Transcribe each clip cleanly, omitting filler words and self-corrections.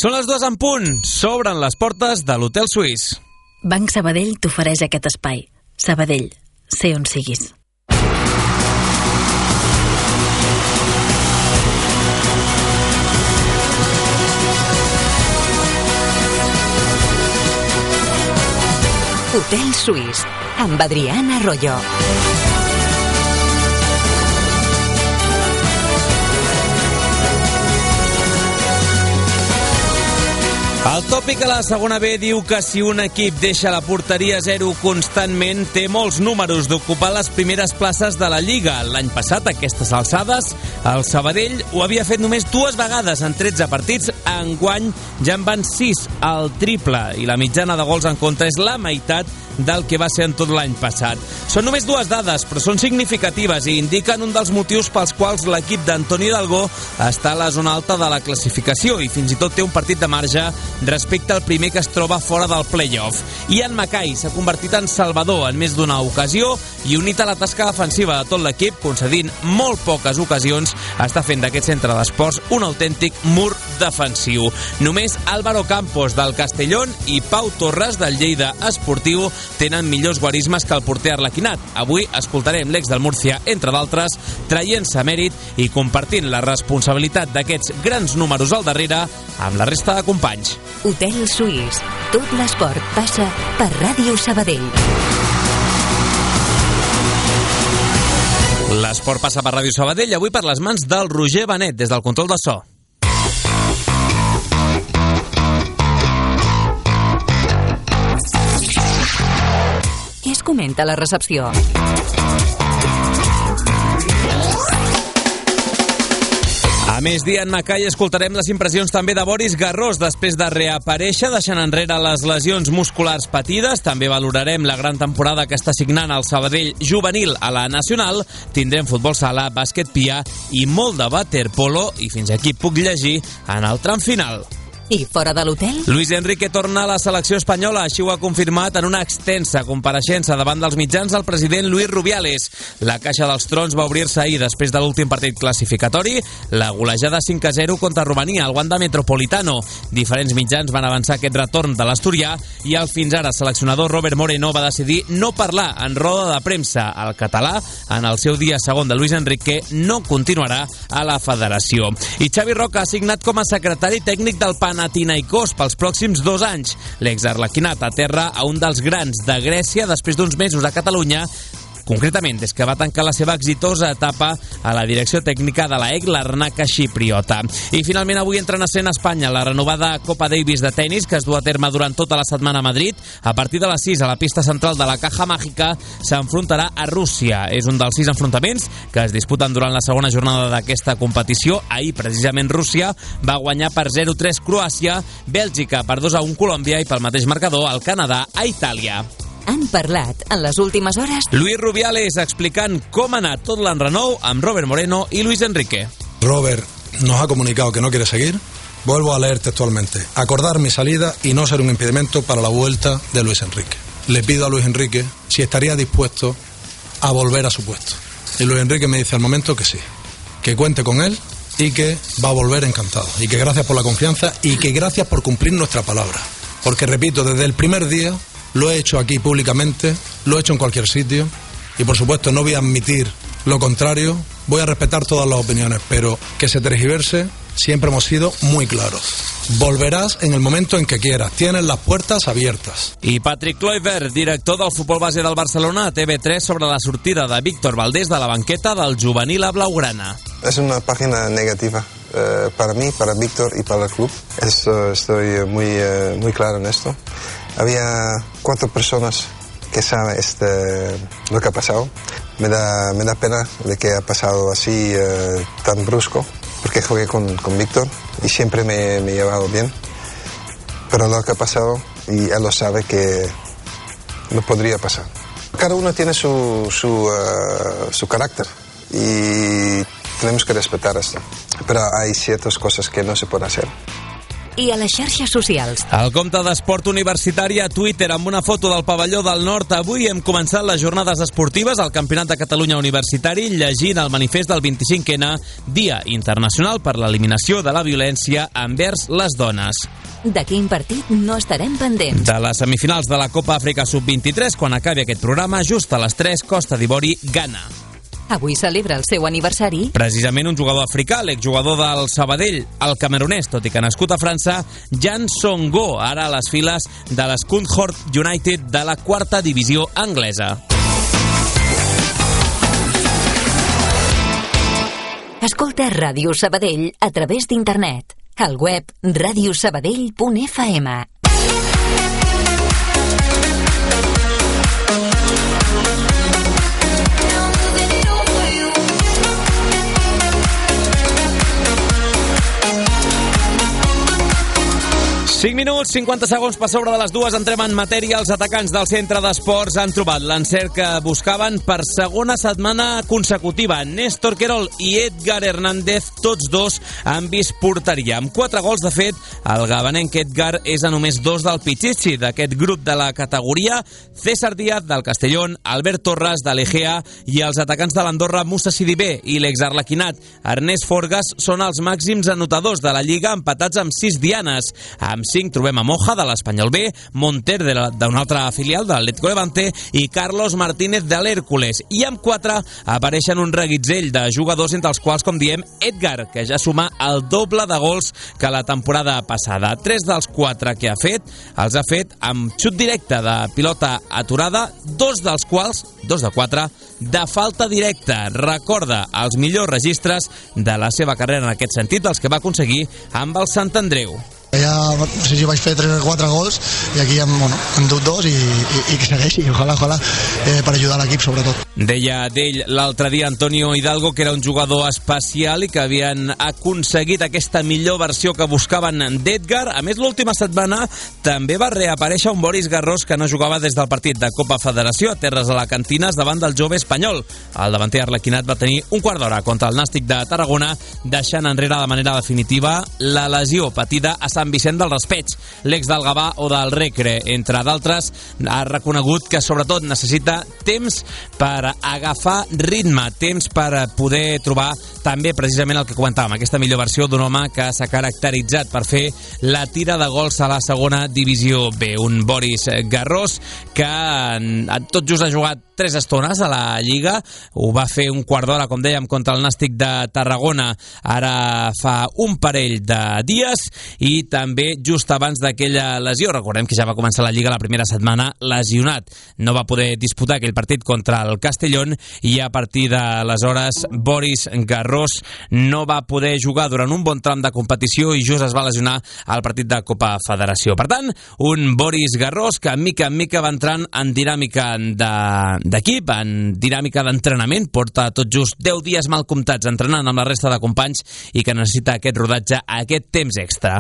Són les 2 en punt. S'obren les portes de l'Hotel Suís. Banc Sabadell t'ofereix aquest espai. Sabadell, sé on siguis. Hotel Suís, amb Adriana Arroyo. El tòpic a la segona B diu que si un equip deixa la porteria a zero constantment, té molts números d'ocupar les primeres places de la Lliga. L'any passat, a aquestes alçades, el Sabadell ho havia fet només 2 vegades en 13 partits. Enguany ja en van 6, el triple, i la mitjana de gols en contra és la meitat del que va ser en tot l'any passat. Són només 2 dades, però són significatives i indiquen un dels motius pels quals l'equip d'Antoni Hidalgo està a la zona alta de la classificació i fins i tot té un partit de marge respecte al primer que es troba fora del play-off. Ian Mackay s'ha convertit en salvador en més d'una ocasió i, unit a la tasca defensiva de tot l'equip, concedint molt poques ocasions, està fent d'aquest centre d'esports un autèntic mur defensiu. Només Álvaro Campos del Castellón i Pau Torres del Lleida Esportiu tenen millors guarismes que el porter arlequinat. Avui escoltarem l'ex del Múrcia, entre d'altres, traient-se mèrit i compartint la responsabilitat d'aquests grans números al darrere amb la resta de companys. Hotel Suís. Tot l'esport passa per Ràdio Sabadell. L'esport passa per Ràdio Sabadell, avui per les mans del Roger Benet, des del control de so. Què es comenta a la recepció? A més, Ian Mackay, escoltarem les impressions també de Boris Garrós després de reaparèixer, deixant enrere les lesions musculars patides. També valorarem la gran temporada que està signant el Sabadell juvenil a la Nacional. Tindrem futbol sala, bàsquet pia i molt de waterpolo, i fins aquí puc llegir en el tram final. I fora de l'hotel? Luis Enrique torna a la selecció espanyola, així ho ha confirmat en una extensa compareixença davant dels mitjans el president Luis Rubiales. La caixa dels trons va obrir-se ahir després de l'últim partit classificatori, la golejada 5-0 contra Romania al Wanda Metropolitano. Diferents mitjans van avançar aquest retorn de l'asturià i el fins ara seleccionador Robert Moreno va decidir no parlar en roda de premsa. El català, en el seu dia segon de Luis Enrique, no continuarà a la federació. I Xavi Roca ha signat com a secretari tècnic del Panathinaikos pels pròxims 2 anys. L'exarlequinat aterra a un dels grans de Grècia després d'uns mesos a Catalunya, concretament des que va tancar la seva exitosa etapa a la direcció tècnica de la EC Larnaca xipriota. I finalment avui entra en escena a Espanya la renovada Copa Davis de tenis que es du a terme durant tota la setmana a Madrid. A partir de les 6 a la pista central de la Caja Mágica s'enfrontarà a Rússia. És un dels 6 enfrontaments que es disputen durant la segona jornada d'aquesta competició. Ahir, precisament, Rússia va guanyar per 0-3 Croàcia, Bèlgica per 2-1 Colòmbia i pel mateix marcador el Canadà a Itàlia. Han parlat en les últimes hores Luis Rubiales explicant com ha anat tot l'enrenou amb Robert Moreno y Luis Enrique. Robert nos ha comunicado que no quiere seguir. Vuelvo a leer textualmente: acordar mi salida y no ser un impedimento para la vuelta de Luis Enrique. Le pido a Luis Enrique si estaría dispuesto a volver a su puesto. Y Luis Enrique me dice al momento que sí, que cuente con él y que va a volver encantado. Y que gracias por la confianza y que gracias por cumplir nuestra palabra. Porque, repito, desde el primer día lo he hecho aquí públicamente, lo he hecho en cualquier sitio y, por supuesto, no voy a admitir lo contrario. Voy a respetar todas las opiniones, pero que se tergiverse, siempre hemos sido muy claros. Volverás en el momento en que quieras. Tienes las puertas abiertas. I Patrick Kluivert, director del futbol base del Barcelona, a TV3 sobre la sortida de Víctor Valdés de la banqueta del juvenil a Blaugrana. Es una página negativa para mí, para Víctor y para el club. Estoy muy claro en esto. Había 4 personas que saben lo que ha pasado. Me da pena de que ha pasado así tan brusco, porque jugué con Víctor y siempre me he llevado bien. Pero lo que ha pasado, y él lo sabe, que no podría pasar. Cada uno tiene su carácter y tenemos que respetar esto. Pero hay ciertas cosas que no se puede hacer. i a les xarxes socials. El compte d'esport universitari a Twitter amb una foto del pavelló del Nord. Avui hem començat les jornades esportives al Campionat de Catalunya Universitari llegint el manifest del 25N, Dia Internacional per l'Eliminació de la Violència envers les dones. De quin partit no estarem pendents? De les semifinals de la Copa Àfrica Sub-23, quan acabi aquest programa, just a les 3, Costa d'Ivori, Ghana. Avui celebra el seu aniversari. Precisament un jugador africà, l'exjugador del Sabadell, el camerunès, tot i que nascut a França, Jan Songo, ara a les files de l'Scunthorpe United de la 4a divisió anglesa. Escolta Ràdio Sabadell a través d'internet. Al web radiosabadell.fm. Cinc minuts, 50 segons per sobre de les 2, entrem en matèria. Els atacants del centre d'esports han trobat l'encert que buscaven per segona setmana consecutiva. Néstor Querol i Edgar Hernández, tots dos han vist porteria. Amb 4 gols, de fet, el gabanenc Edgar és a només 2 del Pichichi, d'aquest grup de la categoria. César Díaz, del Castellón, Albert Torres, de l'Egea, i els atacants de l'Andorra, Moussa Sidibé i l'exarlequinat Ernest Forgas, són els màxims anotadors de la Lliga, empatats amb 6 dianes. Amb 5 trobem a Moja, de l'Espanyol B, Monter, d'una altra filial, de l'Atlético Levante, i Carlos Martínez, de l'Hèrcules. I amb 4 apareixen un reguitzell de jugadors, entre els quals, com diem, Edgar, que ja suma el doble de gols que la temporada passada. 3 dels 4 que ha fet, els ha fet amb xut directe de pilota aturada, 2 dels quals, 2 de 4, de falta directa. Recorda els millors registres de la seva carrera en aquest sentit, els que va aconseguir amb el Sant Andreu. Ja no sé si vaig fer 3 o 4 gols i aquí hem dut 2 i que segueixi, ojalà per ajudar l'equip sobretot. Deia d'ell l'altre dia Antonio Hidalgo que era un jugador especial i que havien aconseguit aquesta millor versió que buscaven d'Edgar. A més, l'última setmana també va reaparèixer un Boris Garrós que no jugava des del partit de Copa Federació a terres alacantines davant del jove espanyol. El davanter arlequinat va tenir un quart d'hora contra el Nàstic de Tarragona, deixant enrere de manera definitiva la lesió patida a Sant Vicent del Raspeig. L'ex del Gavà o del Recre, entre d'altres, ha reconegut que sobretot necessita temps per agafar ritme, temps per poder trobar també precisament el que comentàvem, aquesta millor versió d'un home que s'ha caracteritzat per fer la tira de gols a la segona divisió B. Un Boris Garrós que tot just ha jugat 3 estones a la Lliga, ho va fer un quart d'hora, com dèiem, contra el Nàstic de Tarragona ara fa un parell de dies, i també just abans d'aquella lesió. Recordem que ja va començar la Lliga la primera setmana lesionat, no va poder disputar aquell partit contra el Castellón i a partir d'aleshores Boris Garrós no va poder jugar durant un bon tram de competició i just es va lesionar al partit de Copa Federació. Per tant, un Boris Garrós que mica en mica va entrant en dinàmica d'equip, en dinàmica d'entrenament, porta tot just 10 dies mal comptats entrenant amb la resta de companys i que necessita aquest rodatge, aquest temps extra.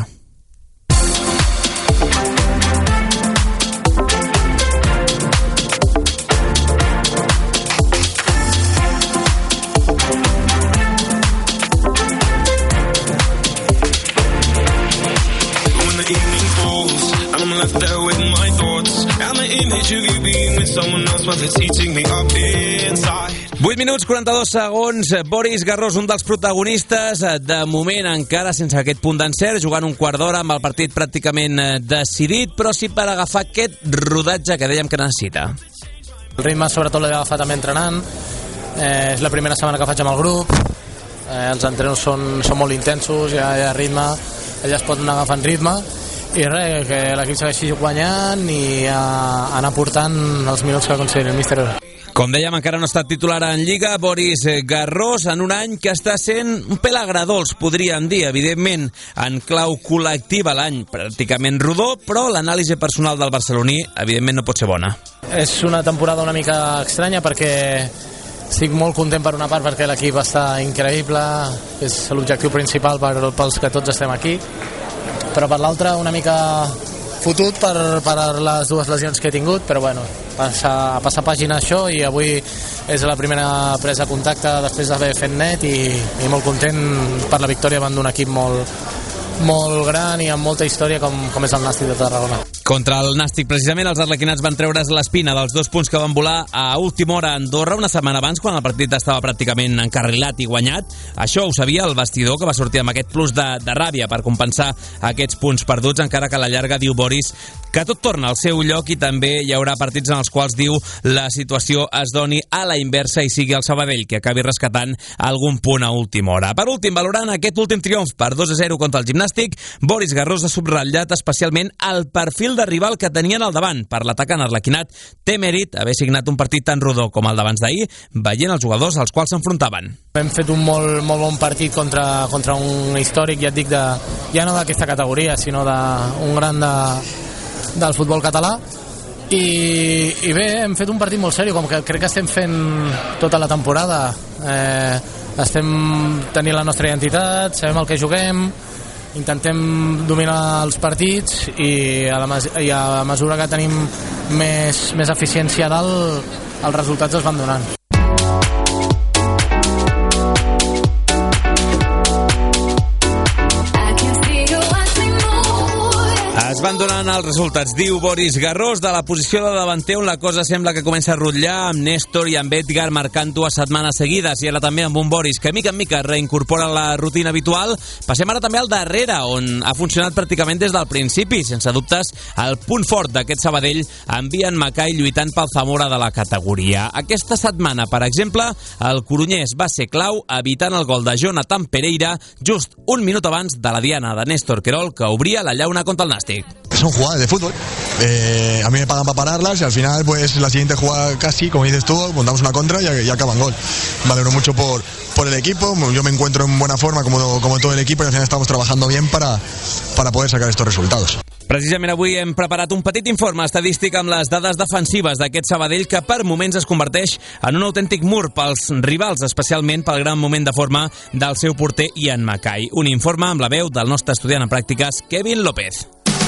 Left there with my thoughts. I'm an image of you being with someone else, but it's eating me up inside. 8 minuts, 42 segons. Boris Garrós, un dels protagonistes, de moment encara sense aquest punt d'encert, jugant un quart d'hora amb el partit pràcticament decidit, però sí per agafar aquest rodatge que dèiem que necessita. El ritme sobretot l'he agafat també entrenant, és la primera setmana que faig amb el grup, els entrenos són molt intensos, hi ha ritme, allà es pot anar agafant ritme, i res, que l'equip segueixi guanyant i anar portant els minuts que consideri el míster. Com dèiem, encara no ha estat titular en Lliga Boris Garrós en un any que està sent un pèl agradolç, podríem dir, evidentment en clau col·lectiva, l'any pràcticament rodó, però l'anàlisi personal del barceloní evidentment no pot ser bona. És una temporada una mica estranya perquè estic molt content per una part perquè l'equip està increïble, és l'objectiu principal pels que tots estem aquí, però per l'altra una mica fotut per les 2 lesions que he tingut, però bueno, passar pàgina això, i avui és la primera presa de contacte després d'haver fet net i molt content per la victòria davant d'un equip molt molt gran i amb molta història com és el Nàstic de Tarragona. Contra el Nàstic, precisament, els arlequinats van treure's l'espina dels 2 punts que van volar a última hora a Andorra una setmana abans, quan el partit estava pràcticament encarrilat i guanyat. Això ho sabia el vestidor, que va sortir amb aquest plus de ràbia per compensar aquests punts perduts, encara que a la llarga diu Boris que tot torna al seu lloc i també hi haurà partits en els quals, diu, la situació es doni a la inversa i sigui el Sabadell que acabi rescatant algun punt a última hora. Per últim, valorant aquest últim triomf per 2-0 contra el Gimnàstic, Boris Garrós ha subratllat especialment el perfil de rival que tenien al davant. Per l'atacant arlequinat, té mèrit haver signat un partit tan rodó com el d'abans d'ahir, veient els jugadors als quals s'enfrontaven. Hem fet un molt bon partit contra un històric, ja et dic, ja no d'aquesta categoria, sinó d'un gran del futbol català. I bé, hem fet un partit molt seriós, com que crec que estem fent tota la temporada. Estem tenint la nostra identitat, sabem el que juguem, intentem dominar els partits i a mesura que tenim més eficiència a dalt, els resultats es van donant. Es van donant els resultats, diu Boris Garrós, de la posició de davanter, on la cosa sembla que comença a rotllar, amb Néstor i amb Edgar marcant 2 setmanes seguides, i ara també amb un Boris que mica en mica reincorpora la rutina habitual. Passem ara també al darrere, on ha funcionat pràcticament des del principi, sense dubtes, el punt fort d'aquest Sabadell, amb Ian Mackay lluitant pel Zamora de la categoria. Aquesta setmana, per exemple, el corunyès va ser clau evitant el gol de Jonathan Pereira just un minut abans de la diana de Néstor Querol, que obria la llauna contra el Nàstic. Son jugadas de fútbol. A mí me pagan para pararlas y al final, pues la siguiente jugada casi, como dices tú, montamos una contra y acaba en gol. Me alegro mucho por el equipo. Yo me encuentro en buena forma como todo el equipo y al final estamos trabajando bien para poder sacar estos resultados. Precisament avui hem preparat un petit informe estadístic amb les dades defensives d'aquest Sabadell, que per moments es converteix en un autèntic mur pels rivals, especialment pel gran moment de forma del seu porter Ian Mackay. Un informe amb la veu del nostre estudiant en pràctiques, Kevin López.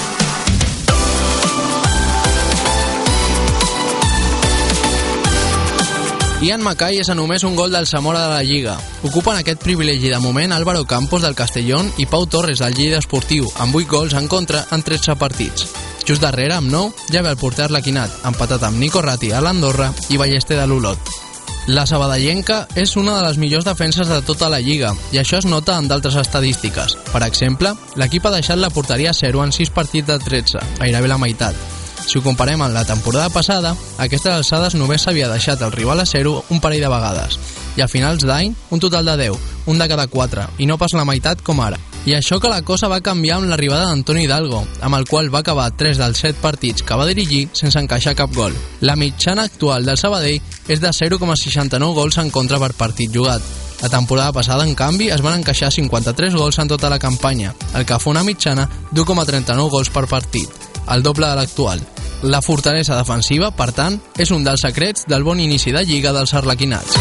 Ian Mackay és a només un gol del Zamora de la Lliga. Ocupen aquest privilegi de moment Álvaro Campos del Castellón i Pau Torres del Lleida Esportiu, amb 8 gols en contra en 13 partits. Just darrere, amb 9, ja ve el porter arlequinat, empatat amb Nico Ratti a l'Andorra i Ballester de l'Olot. La sabadellenca és una de les millors defenses de tota la Lliga, i això es nota en d'altres estadístiques. Per exemple, l'equip ha deixat la porteria a 0 en 6 partits de 13, gairebé la meitat. Si ho comparem amb la temporada passada, a aquestes alçades només s'havia deixat el rival a 0 un parell de vegades, i a finals d'any un total de 10, un de cada 4, i no pas la meitat com ara. I això que la cosa va canviar amb l'arribada d'Antoni Hidalgo, amb el qual va acabar 3 dels 7 partits que va dirigir sense encaixar cap gol. La mitjana actual del Sabadell és de 0,69 gols en contra per partit jugat. La temporada passada, en canvi, es van encaixar 53 gols en tota la campanya, el que fa una mitjana d'1,39 gols per partit, el doble de l'actual. La fortalesa defensiva, per tant, és un dels secrets del bon inici de Lliga dels arlequinats.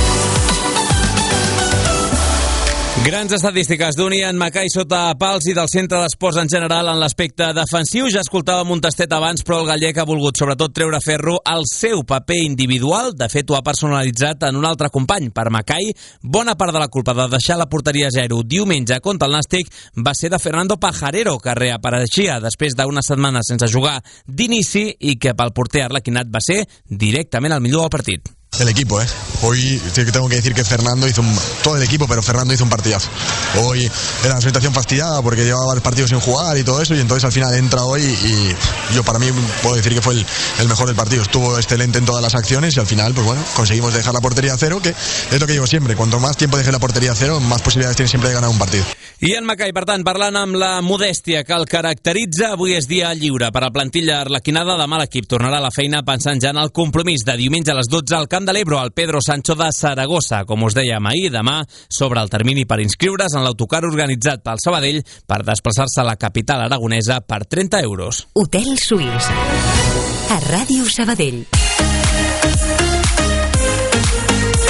Grans estadístiques d'un Ian Mackay sota pals i del centre d'esports en general en l'aspecte defensiu. Ja escoltàvem un tastet abans, però el gallec ha volgut sobretot treure a ferro el seu paper individual. De fet, ho ha personalitzat en un altre company. Per Mackay, bona part de la culpa de deixar la porteria a 0 diumenge contra el Nàstic va ser de Fernando Pajarero, que reapareixia després d'una setmana sense jugar d'inici i que pel porter arlequinat va ser directament el millor del partit. El equipo, hoy tengo que decir que Fernando todo el equipo, pero Fernando hizo un partidazo. Hoy era una situación fastidiada porque llevaba el partido sin jugar y todo eso, y entonces al final entra hoy y yo para mí puedo decir que fue el mejor del partido. Estuvo excelente en todas las acciones y al final, pues bueno, conseguimos dejar la portería a 0, que es lo que digo siempre, cuanto más tiempo deje la portería a 0, más posibilidades tiene siempre de ganar un partido. Ian Mackay, per tant, parlant amb la modèstia que el caracteritza, avui és dia lliure per a plantilla arlequinada. Demà l'equip tornarà a la feina pensant ja en el compromís de diumenge a les 12 al Camp de l'Ebro, al Pedro Sancho de Saragossa. Com us dèiem ahir, demà s'obre el termini per inscriure's en l'autocar organitzat pel Sabadell per desplaçar-se a la capital aragonesa per 30 euros. Hotel Suís, a Ràdio Sabadell.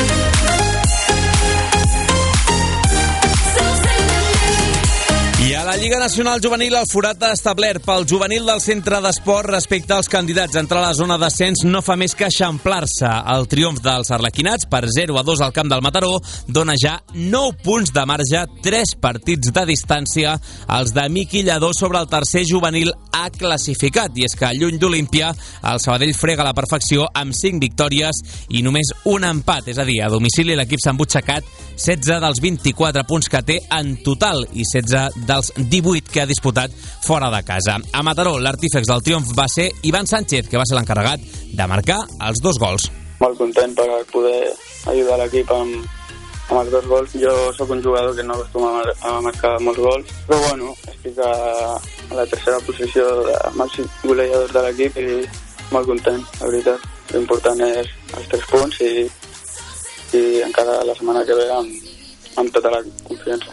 I a la la Lliga Nacional Juvenil el forat establert pel juvenil del centre d'esport respecte als candidats a entrar a la zona d'ascens no fa més que eixamplar-se. El triomf dels arlequinats per 0-2 al camp del Mataró dona ja 9 punts de marge, 3 partits de distància als de Miqui Lladó sobre el tercer juvenil A classificat. I és que lluny d'Olímpia, el Sabadell frega la perfecció amb 5 victòries i només un empat, és a dir, a domicili l'equip s'ha embutxacat 16 dels 24 punts que té en total i 16 dels 18 que ha disputat fora de casa. A Mataró, l'artífex del triomf va ser Ivan Sánchez, que va ser l'encarregat de marcar els 2 gols. Molt content per poder ajudar l'equip amb els 2 gols. Jo sóc un jugador que no acostuma a marcar molts gols, però bueno, estic a la tercera posició de màxim golejador de l'equip i molt content, la veritat. L'important és els 3 punts i encara la setmana que ve amb tota la confiança.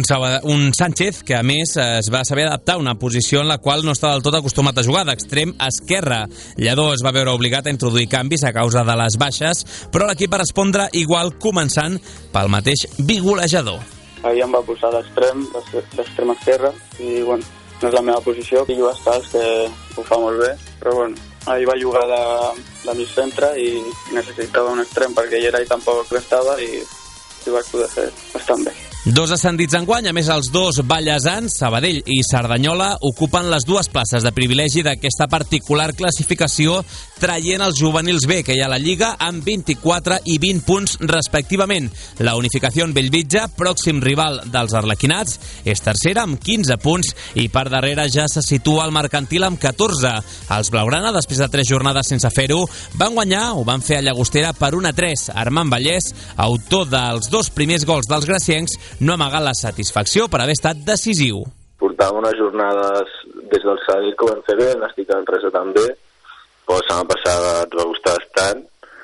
Un Sánchez que, a més, es va saber adaptar a una posició en la qual no estava del tot acostumat a jugar, d'extrem esquerre. Lledó es va veure obligat a introduir canvis a causa de les baixes, però l'equip va respondre igual, començant pel mateix bigolejador. Ahir em va posar d'extrem esquerre i, bueno, no és la meva posició, que juga Stals, que ho fa molt bé, però, bueno, ahir va jugar de mig centre i necessitava un extrem perquè ell era i tampoc estava i vaig poder fer bastant bé. 2 ascendits enguany, a més els 2 ballesans, Sabadell i Cerdanyola, ocupen les 2 places de privilegi d'aquesta particular classificació, traient els juvenils B que hi ha a la Lliga amb 24 i 20 punts respectivament. La Unificació Bellvitge, pròxim rival dels arlequinats, és tercera amb 15 punts i per darrere ja se situa el Mercantil amb 14. Els blaugrana, després de 3 jornades sense fer-ho, van guanyar, ho van fer a Llagostera per 1-3. Armand Vallès, autor dels 2 primers gols dels graciencs, no ha amagat la satisfacció per haver estat decisiu. Portàvem unes jornades des del Sabadell que ho vam fer bé, n'estic en Resa també, però la setmana passada ens va gustar bastant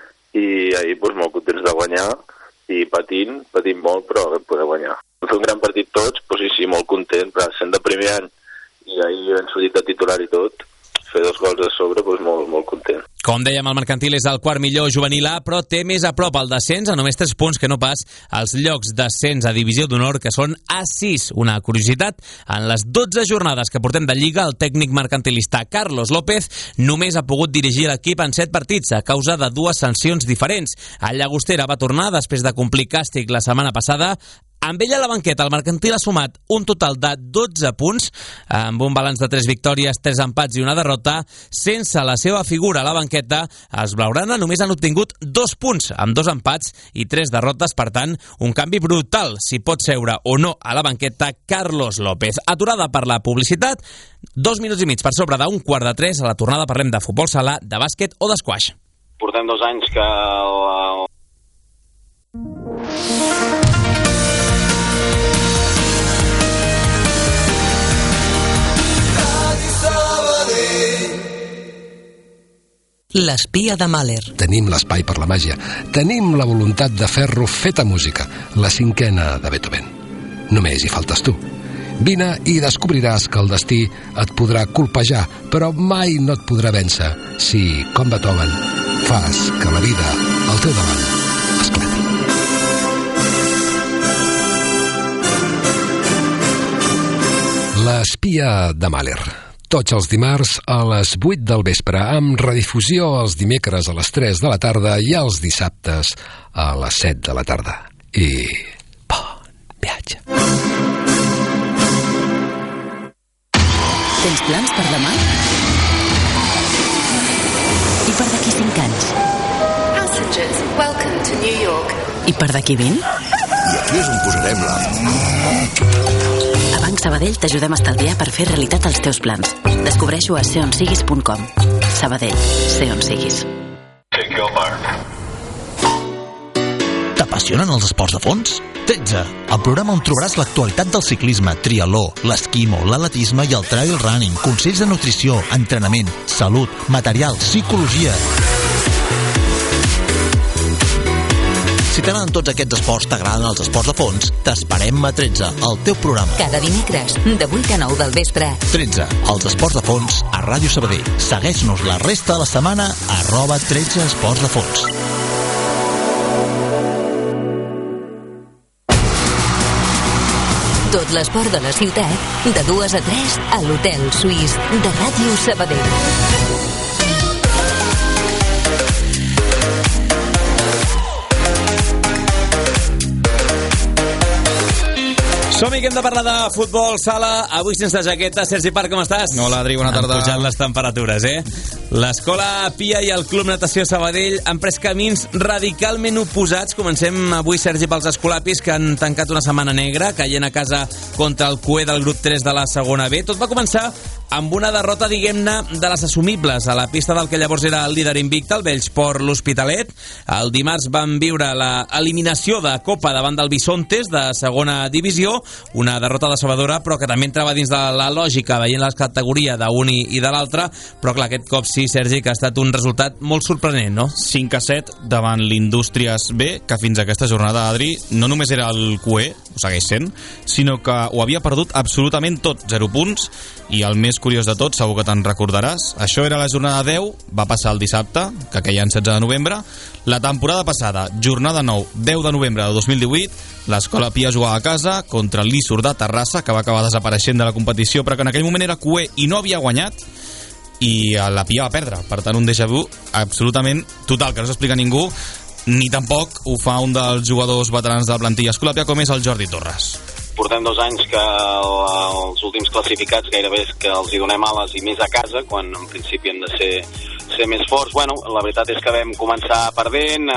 i ahir molt contents de guanyar i patint molt, però vam poder guanyar. Vam fer un gran partit tots, però sí, molt content, però sent de primer any i ahir hem sortit de titular i tot, fer 2 gols a sobre, molt content. Com dèiem, el Mercantil és el quart millor juvenil A, però té més a prop el descens, a només 3 punts que no pas als llocs d'ascens a Divisió d'Honor, que són A6. Una curiositat, en les 12 jornades que portem de Lliga, el tècnic mercantilista Carlos López només ha pogut dirigir l'equip en 7 partits a causa de 2 sancions diferents. A Llagostera va tornar després de complir càstig la setmana passada. Amb ella a la banqueta, el Mercantil ha sumat un total de 12 punts, amb un balanç de 3 victòries, 3 empats i una derrota. Sense la seva figura a la banqueta, els blaugrana només han obtingut 2 punts, amb 2 empats i 3 derrotes. Per tant, un canvi brutal, si pot seure o no a la banqueta Carlos López. Aturada per la publicitat, 2 minuts i mig per sobre d'un 2:45. A la tornada parlem de futbol sala, de bàsquet o d'esquaix. Portem 2 anys que L'espia de Mahler. Tenim l'espai per la màgia. Tenim la voluntat de fer-lo feta música. La 5a de Beethoven. Només hi faltes tu. Vine i descobriràs que el destí et podrà colpejar, però mai no et podrà vèncer si, com Beethoven, fas que la vida al teu davant esclati. L'espia de Mahler. Tots els dimarts a les 8 del vespre, amb redifusió els dimecres a les 3 de la tarda i els dissabtes a les 7 de la tarda. I bon viatge. Tens plans per demà? I per d'aquí 5 anys? Passengers, welcome to New York. I per d'aquí 20? I aquí és on posarem la... A Banc Sabadell t'ajudem a estalviar per fer realitat els teus plans. Descobreix-ho a seonsiguis.com. Sabadell, sé on siguis. T'apassionen els esports de fons? 13, el programa on trobaràs l'actualitat del ciclisme, triatló, l'esquimo, l'atletisme i el trail running, consells de nutrició, entrenament, salut, material, psicologia. Si t'agraden tots aquests esports, t'agraden els esports de fons, t'esperem a 13, el teu programa. Cada dimecres, de 8 a 9 del vespre. 13, els esports de fons a Ràdio Sabadell. Segueix-nos la resta de la setmana a @13 esports de fons. Tot l'esport de la ciutat, de 2 a 3 a l'Hotel Suís de Ràdio Sabadell. Som-hi, que hem de parlar de futbol sala. Avui sense jaqueta. Sergi Parc, com estàs? Hola, Adri, bona tarda. Han pujat les temperatures, L'Escola Pia i el Club Natació Sabadell han pres camins radicalment oposats. Comencem avui, Sergi, pels escolapis, que han tancat una setmana negra, caient a casa contra el CUE del grup 3 de la segona B. Tot va començar amb una derrota, diguem-ne, de les assumibles a la pista del que llavors era el líder invicte, el Bellsport l'Hospitalet. El dimarts van viure l'eliminació de Copa davant del Bisontes, de segona divisió, una derrota decebedora, però que també entrava dins de la lògica, veient les categories d'un i de l'altre, però clar, aquest cop sí, Sergi, que ha estat un resultat molt sorprenent, no? 5-7 davant l'Indústries B, que fins a aquesta jornada, Adri, no només era el CUE, ho segueix sent, sinó que ho havia perdut absolutament tot, 0 punts, i el més curiós de tot, segur que te'n recordaràs, això era la jornada 10, va passar el dissabte, que queia en 16 de novembre, la temporada passada, jornada 9, 10 de novembre de 2018, l'Escola Pia jugava a casa contra l'Ísur de Terrassa, que va acabar desapareixent de la competició, però que en aquell moment era CUE i no havia guanyat, i la Pia va perdre. Per tant, un déjà vu absolutament total, que no s'explica a ningú, ni tampoc ho fa un dels jugadors veterans de la plantilla Escola Pia, com és el Jordi Torres. Portem 2 anys que els últims classificats gairebé és que els hi donem ales i més a casa, quan en principi hem de ser més forts. Bueno, la veritat és que vam començar perdent,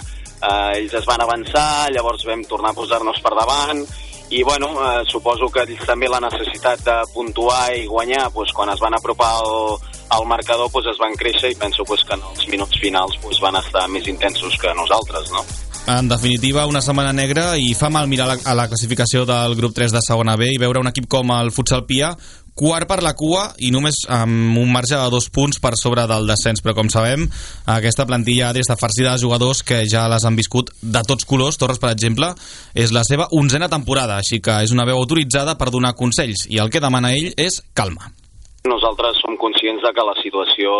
ells es van avançar, llavors vam tornar a posar-nos per davant, i bueno, suposo que ells també la necessitat de puntuar i guanyar, doncs, quan es van apropar al marcador, doncs, es van créixer, i penso que en els minuts finals van estar més intensos que nosaltres, no? En definitiva, una setmana negra, i fa mal mirar a la classificació del grup 3 de segona B i veure un equip com el Futsal Pia quart per la cua i només amb un marge de 2 punts per sobre del descens, però com sabem, aquesta plantilla està farcida de jugadors que ja les han viscut de tots colors. Torres, per exemple, és la seva 11a temporada, així que és una veu autoritzada per donar consells, i el que demana ell és calma. Nosaltres som conscients de que la situació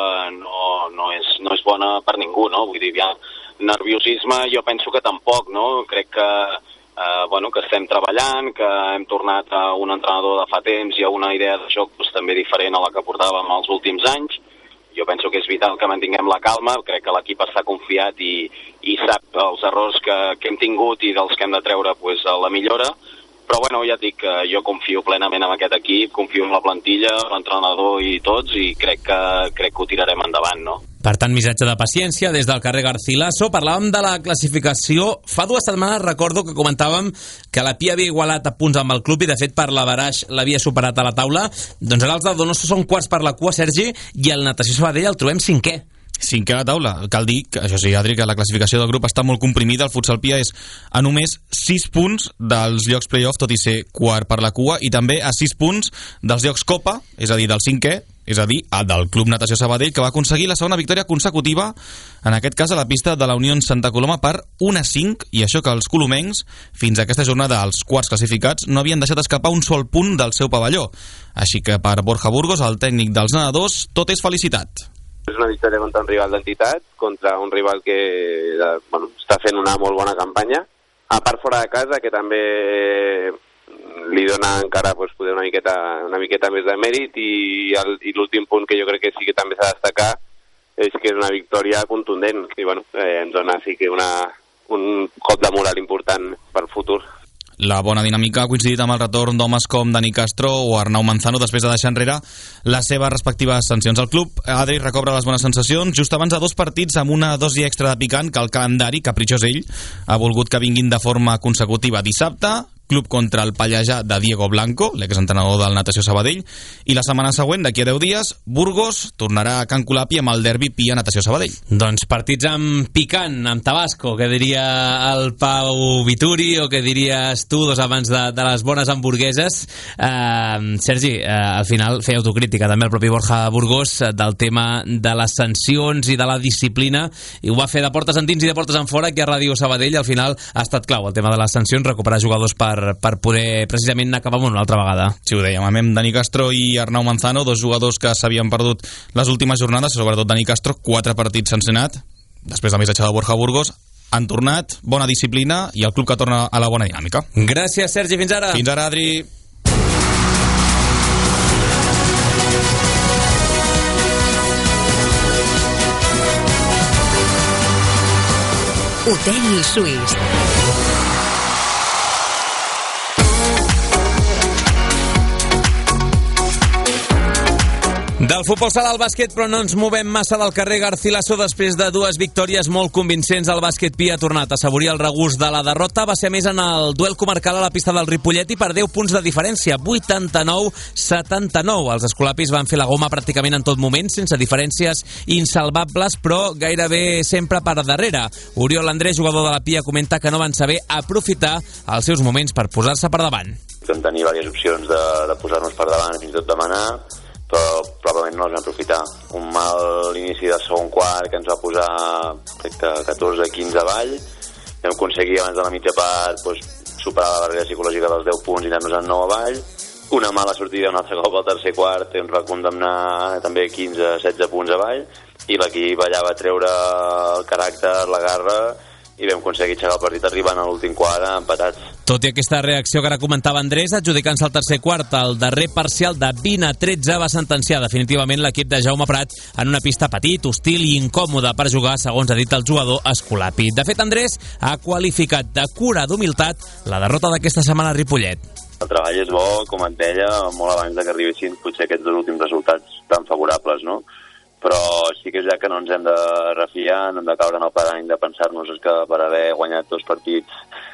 no és bona per ningú, no? Vull dir, nerviosisme jo penso que tampoc, no? Crec que que estem treballant, que hem tornat a un entrenador de fa temps i a una idea de joc també diferent a la que portàvem els últims anys. Jo penso que és vital que mantinguem la calma, crec que l'equip està confiat i sap els errors que hem tingut i dels que hem de treure la millora, però ja et dic que jo confio plenament en aquest equip, confio en la plantilla, l'entrenador i tots, i crec que ho tirarem endavant, no? Per tant, missatge de paciència des del carrer Garcilaso. Parlàvem de la classificació. Fa 2 setmanes recordo que comentàvem que la Pia havia igualat a punts amb el club i, de fet, per l'averaix l'havia superat a la taula. Doncs ara els del Donoso són quarts per la cua, Sergi, i el Natació Sabadell el trobem 5è. 5è a la taula. Cal dir, això sí, Adri, que la classificació del grup està molt comprimida. El Futsal Pia és a només 6 punts dels llocs play-off, tot i ser quart per la cua, i també a 6 punts dels llocs Copa, és a dir, del 5è, és a dir, del Club Natació Sabadell, que va aconseguir la segona victòria consecutiva, en aquest cas a la pista de la Unió Santa Coloma per 1-5, i això que els colomencs, fins a aquesta jornada, els quarts classificats, no havien deixat escapar un sol punt del seu pavelló. Així que per Borja Burgos, el tècnic dels nedadors, tot és felicitat. És una victòria contra un rival d'entitat, contra un rival que està fent una molt bona campanya, a part fora de casa, que també li dona encara poder una miqueta més de mèrit, i l'últim punt que jo crec que sí que també s'ha de destacar és que és una victòria contundent, que ens dona sí que un cop de moral important pel futur. La bona dinàmica ha coincidit amb el retorn d'homes com Dani Castro o Arnau Manzano després de deixar enrere les seves respectives sancions. El club, Adri, recobra les bones sensacions just abans de 2 partits amb una dosi extra de picant que el calendari, capritxós ell, ha volgut que vinguin de forma consecutiva. Dissabte, club contra el Pallejà de Diego Blanco, l'exentrenador del Natació Sabadell, i la setmana següent, d'aquí a 10 dies, Burgos tornarà a Can Colapi amb el derbi Pia Natació Sabadell. Doncs partits amb picant, amb tabasco, que diria el Pau Vituri, o que diries tu abans de les bones hamburgueses. Sergi, al final feia autocrítica també el propi Borja Burgos del tema de les sancions i de la disciplina, i ho va fer de portes endins i de portes enfora, que a Ràdio Sabadell al final ha estat clau el tema de les sancions, recuperar jugadors per poder precisament acabar amb una altra vegada. Sí, ho dèiem, amb Dani Castro i Arnau Manzano, 2 jugadors que s'havien perdut les últimes jornades, sobretot Dani Castro, 4 partits sense anat, després del missatge de Borja Burgos, han tornat, bona disciplina i el club que torna a la bona dinàmica. Gràcies, Sergi, fins ara. Fins ara, Adri. Hotel Suís. Del futbol sala al bàsquet, però no ens movem massa del carrer Garcilaso després de 2 victòries molt convincents. El bàsquet Pi ha tornat a assaborir el regust de la derrota. Va ser més en el duel comarcal a la pista del Ripollet i per 10 punts de diferència, 89-79. Els escolapis van fer la goma pràcticament en tot moment, sense diferències insalvables, però gairebé sempre per darrere. Oriol Andrés, jugador de la Pia, comenta que no van saber aprofitar els seus moments per posar-se per davant. Vam tenir diverses opcions de posar-nos per davant, fins i tot demanar, però probablement no els vam aprofitar. Un mal inici del segon quart que ens va posar, crec que 14-15 avall. Vam aconseguir abans de la mitja part superar la barrera psicològica dels 10 punts i anar-nos en 9 avall. Una mala sortida un altre cop al tercer quart ens va condemnar també 15-16 punts avall i l'equip allà va treure el caràcter, la garra, i vam aconseguir aixecar el partit arribant a l'últim quart empatats. Tot i aquesta reacció que ara comentava Andrés, adjudicant-se el tercer quart, el darrer parcial de 20-13 va sentenciar definitivament l'equip de Jaume Prat en una pista petit, hostil i incòmoda per jugar, segons ha dit el jugador escolapi. De fet, Andrés ha qualificat de cura d'humilitat la derrota d'aquesta setmana a Ripollet. El treball és bo, com et deia, molt abans que arribessin potser aquests 2 últims resultats tan favorables, no? Però sí que és ja que no ens hem de refiar, no hem de caure en el parany de pensar-nos que per haver guanyat 2 partits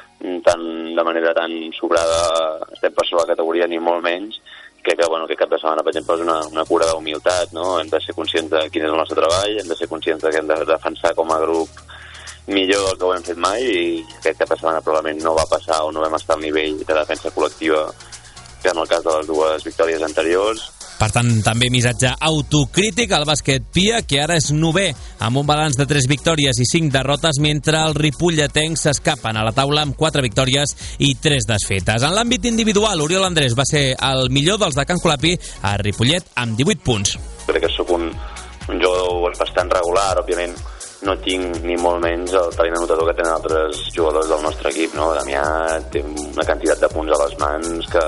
de manera tan sobrada estem per sobre la categoria, ni molt menys. Crec que cap de setmana, per exemple, és una cura d'humilitat, no? Hem de ser conscients de quin és el nostre treball, hem de ser conscients que hem de defensar com a grup millor del que ho hem fet mai, i aquest cap de setmana probablement no va passar o no vam estar al nivell de defensa col·lectiva que en el cas de les 2 victòries anteriors. Per tant, també missatge autocrític al bàsquet Pia, que ara és 9è, amb un balanç de 3 victòries i 5 derrotes, mentre els ripolletens s'escapen a la taula amb 4 victòries i 3 desfetes. En l'àmbit individual, Oriol Andrés va ser el millor dels de Can Colapi a Ripollet amb 18 punts. Crec que sóc un jugador bastant regular, òbviament no tinc ni molt menys el talent anotador que tenen altres jugadors del nostre equip, no? Damià té una quantitat de punts a les mans que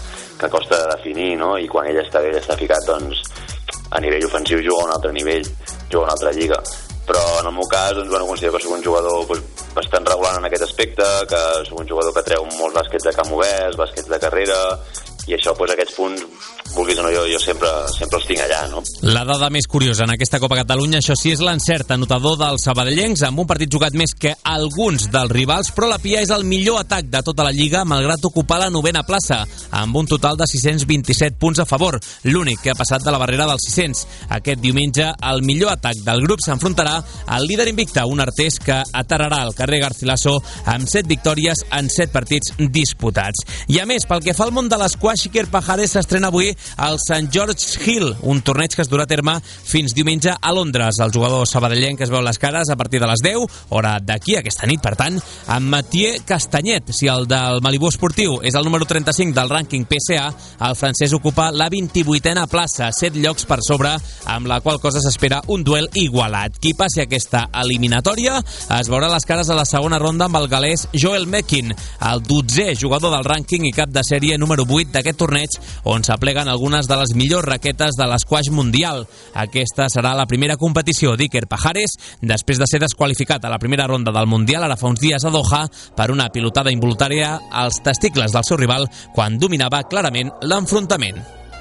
costa de definir, no? I quan ell està bé, ell està ficat, doncs, a nivell ofensiu juga a un altre nivell, juga a una altra lliga. Però en el meu cas, considero que soc un jugador bastant regular en aquest aspecte, que soc un jugador que treu molts bàsquets de camp obert, bàsquets de carrera, i això, aquests punts, vulguis o no, jo sempre els tinc allà, no? La dada més curiosa en aquesta Copa Catalunya, això sí, és l'encert anotador dels sabadellencs, amb un partit jugat més que alguns dels rivals, però la Pia és el millor atac de tota la Lliga, malgrat ocupar la 9a plaça, amb un total de 627 punts a favor, l'únic que ha passat de la barrera dels 600. Aquest diumenge, el millor atac del grup s'enfrontarà al líder invicte, un artès que aterrarà al carrer Garcilaso amb 7 victòries en 7 partits disputats. I a més, pel que fa al món de l'esquaix, Iker Pajares s'estrena avui al St. George Hill, un torneig que es durà a terme fins diumenge a Londres. El jugador sabadellenc es veu les cares a partir de les 10, hora d'aquí, aquesta nit, per tant, amb Mathieu Castanyet. Si el del Malibú Esportiu és el número 35 del rànquing PSA, el francès ocupa la 28a plaça, 7 llocs per sobre, amb la qual cosa s'espera un duel igualat. Qui passi aquesta eliminatòria es veurà les cares a la segona ronda amb el galès Joel Mekin, el 12è jugador del rànquing i cap de sèrie número 8 d'aquest torneig, on s'apleguen algunes de les millors raquetes de l'esquaix mundial. Aquesta serà la primera competició d'Iker Pajares després de ser desqualificat a la primera ronda del Mundial ara fa uns dies a Doha per una pilotada involuntària als testicles del seu rival quan dominava clarament l'enfrontament.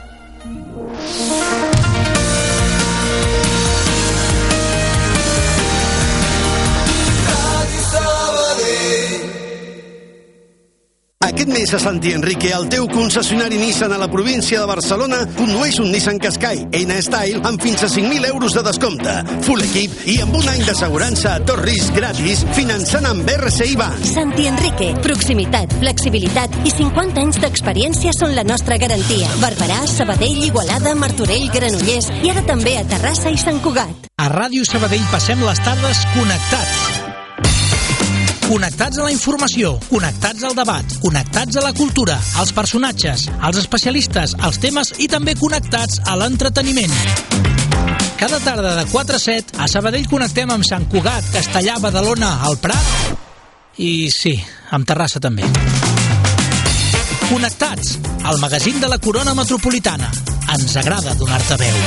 Aquest mes a Santi Enrique, el teu concessionari Nissan a la província de Barcelona, condueix un Nissan Qashqai, eina Style, amb fins a 5.000 euros de descompte, full equip i amb un any d'assegurança a tot risc gratis, finançant amb RCI Bank. Santi Enrique, proximitat, flexibilitat i 50 anys d'experiència són la nostra garantia. Barberà, Sabadell, Igualada, Martorell, Granollers i ara també a Terrassa i Sant Cugat. A Ràdio Sabadell passem les tardes connectats. Connectats a la informació, connectats al debat, connectats a la cultura, als personatges, als especialistes, als temes i també connectats a l'entreteniment. Cada tarda de 4 a 7 a Sabadell connectem amb Sant Cugat, Castellà, Badalona, el Prat i sí, amb Terrassa també. Connectats, el magazín de la Corona Metropolitana. Ens agrada donar-te veu.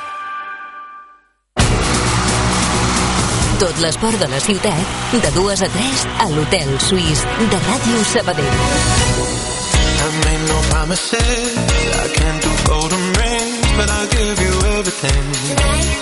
Tot l'esport de la ciutat, de 2 a 3 a l'Hotel Suís de Ràdio Sabadell. I made no promises, I can't do golden rings, but I'll give you everything.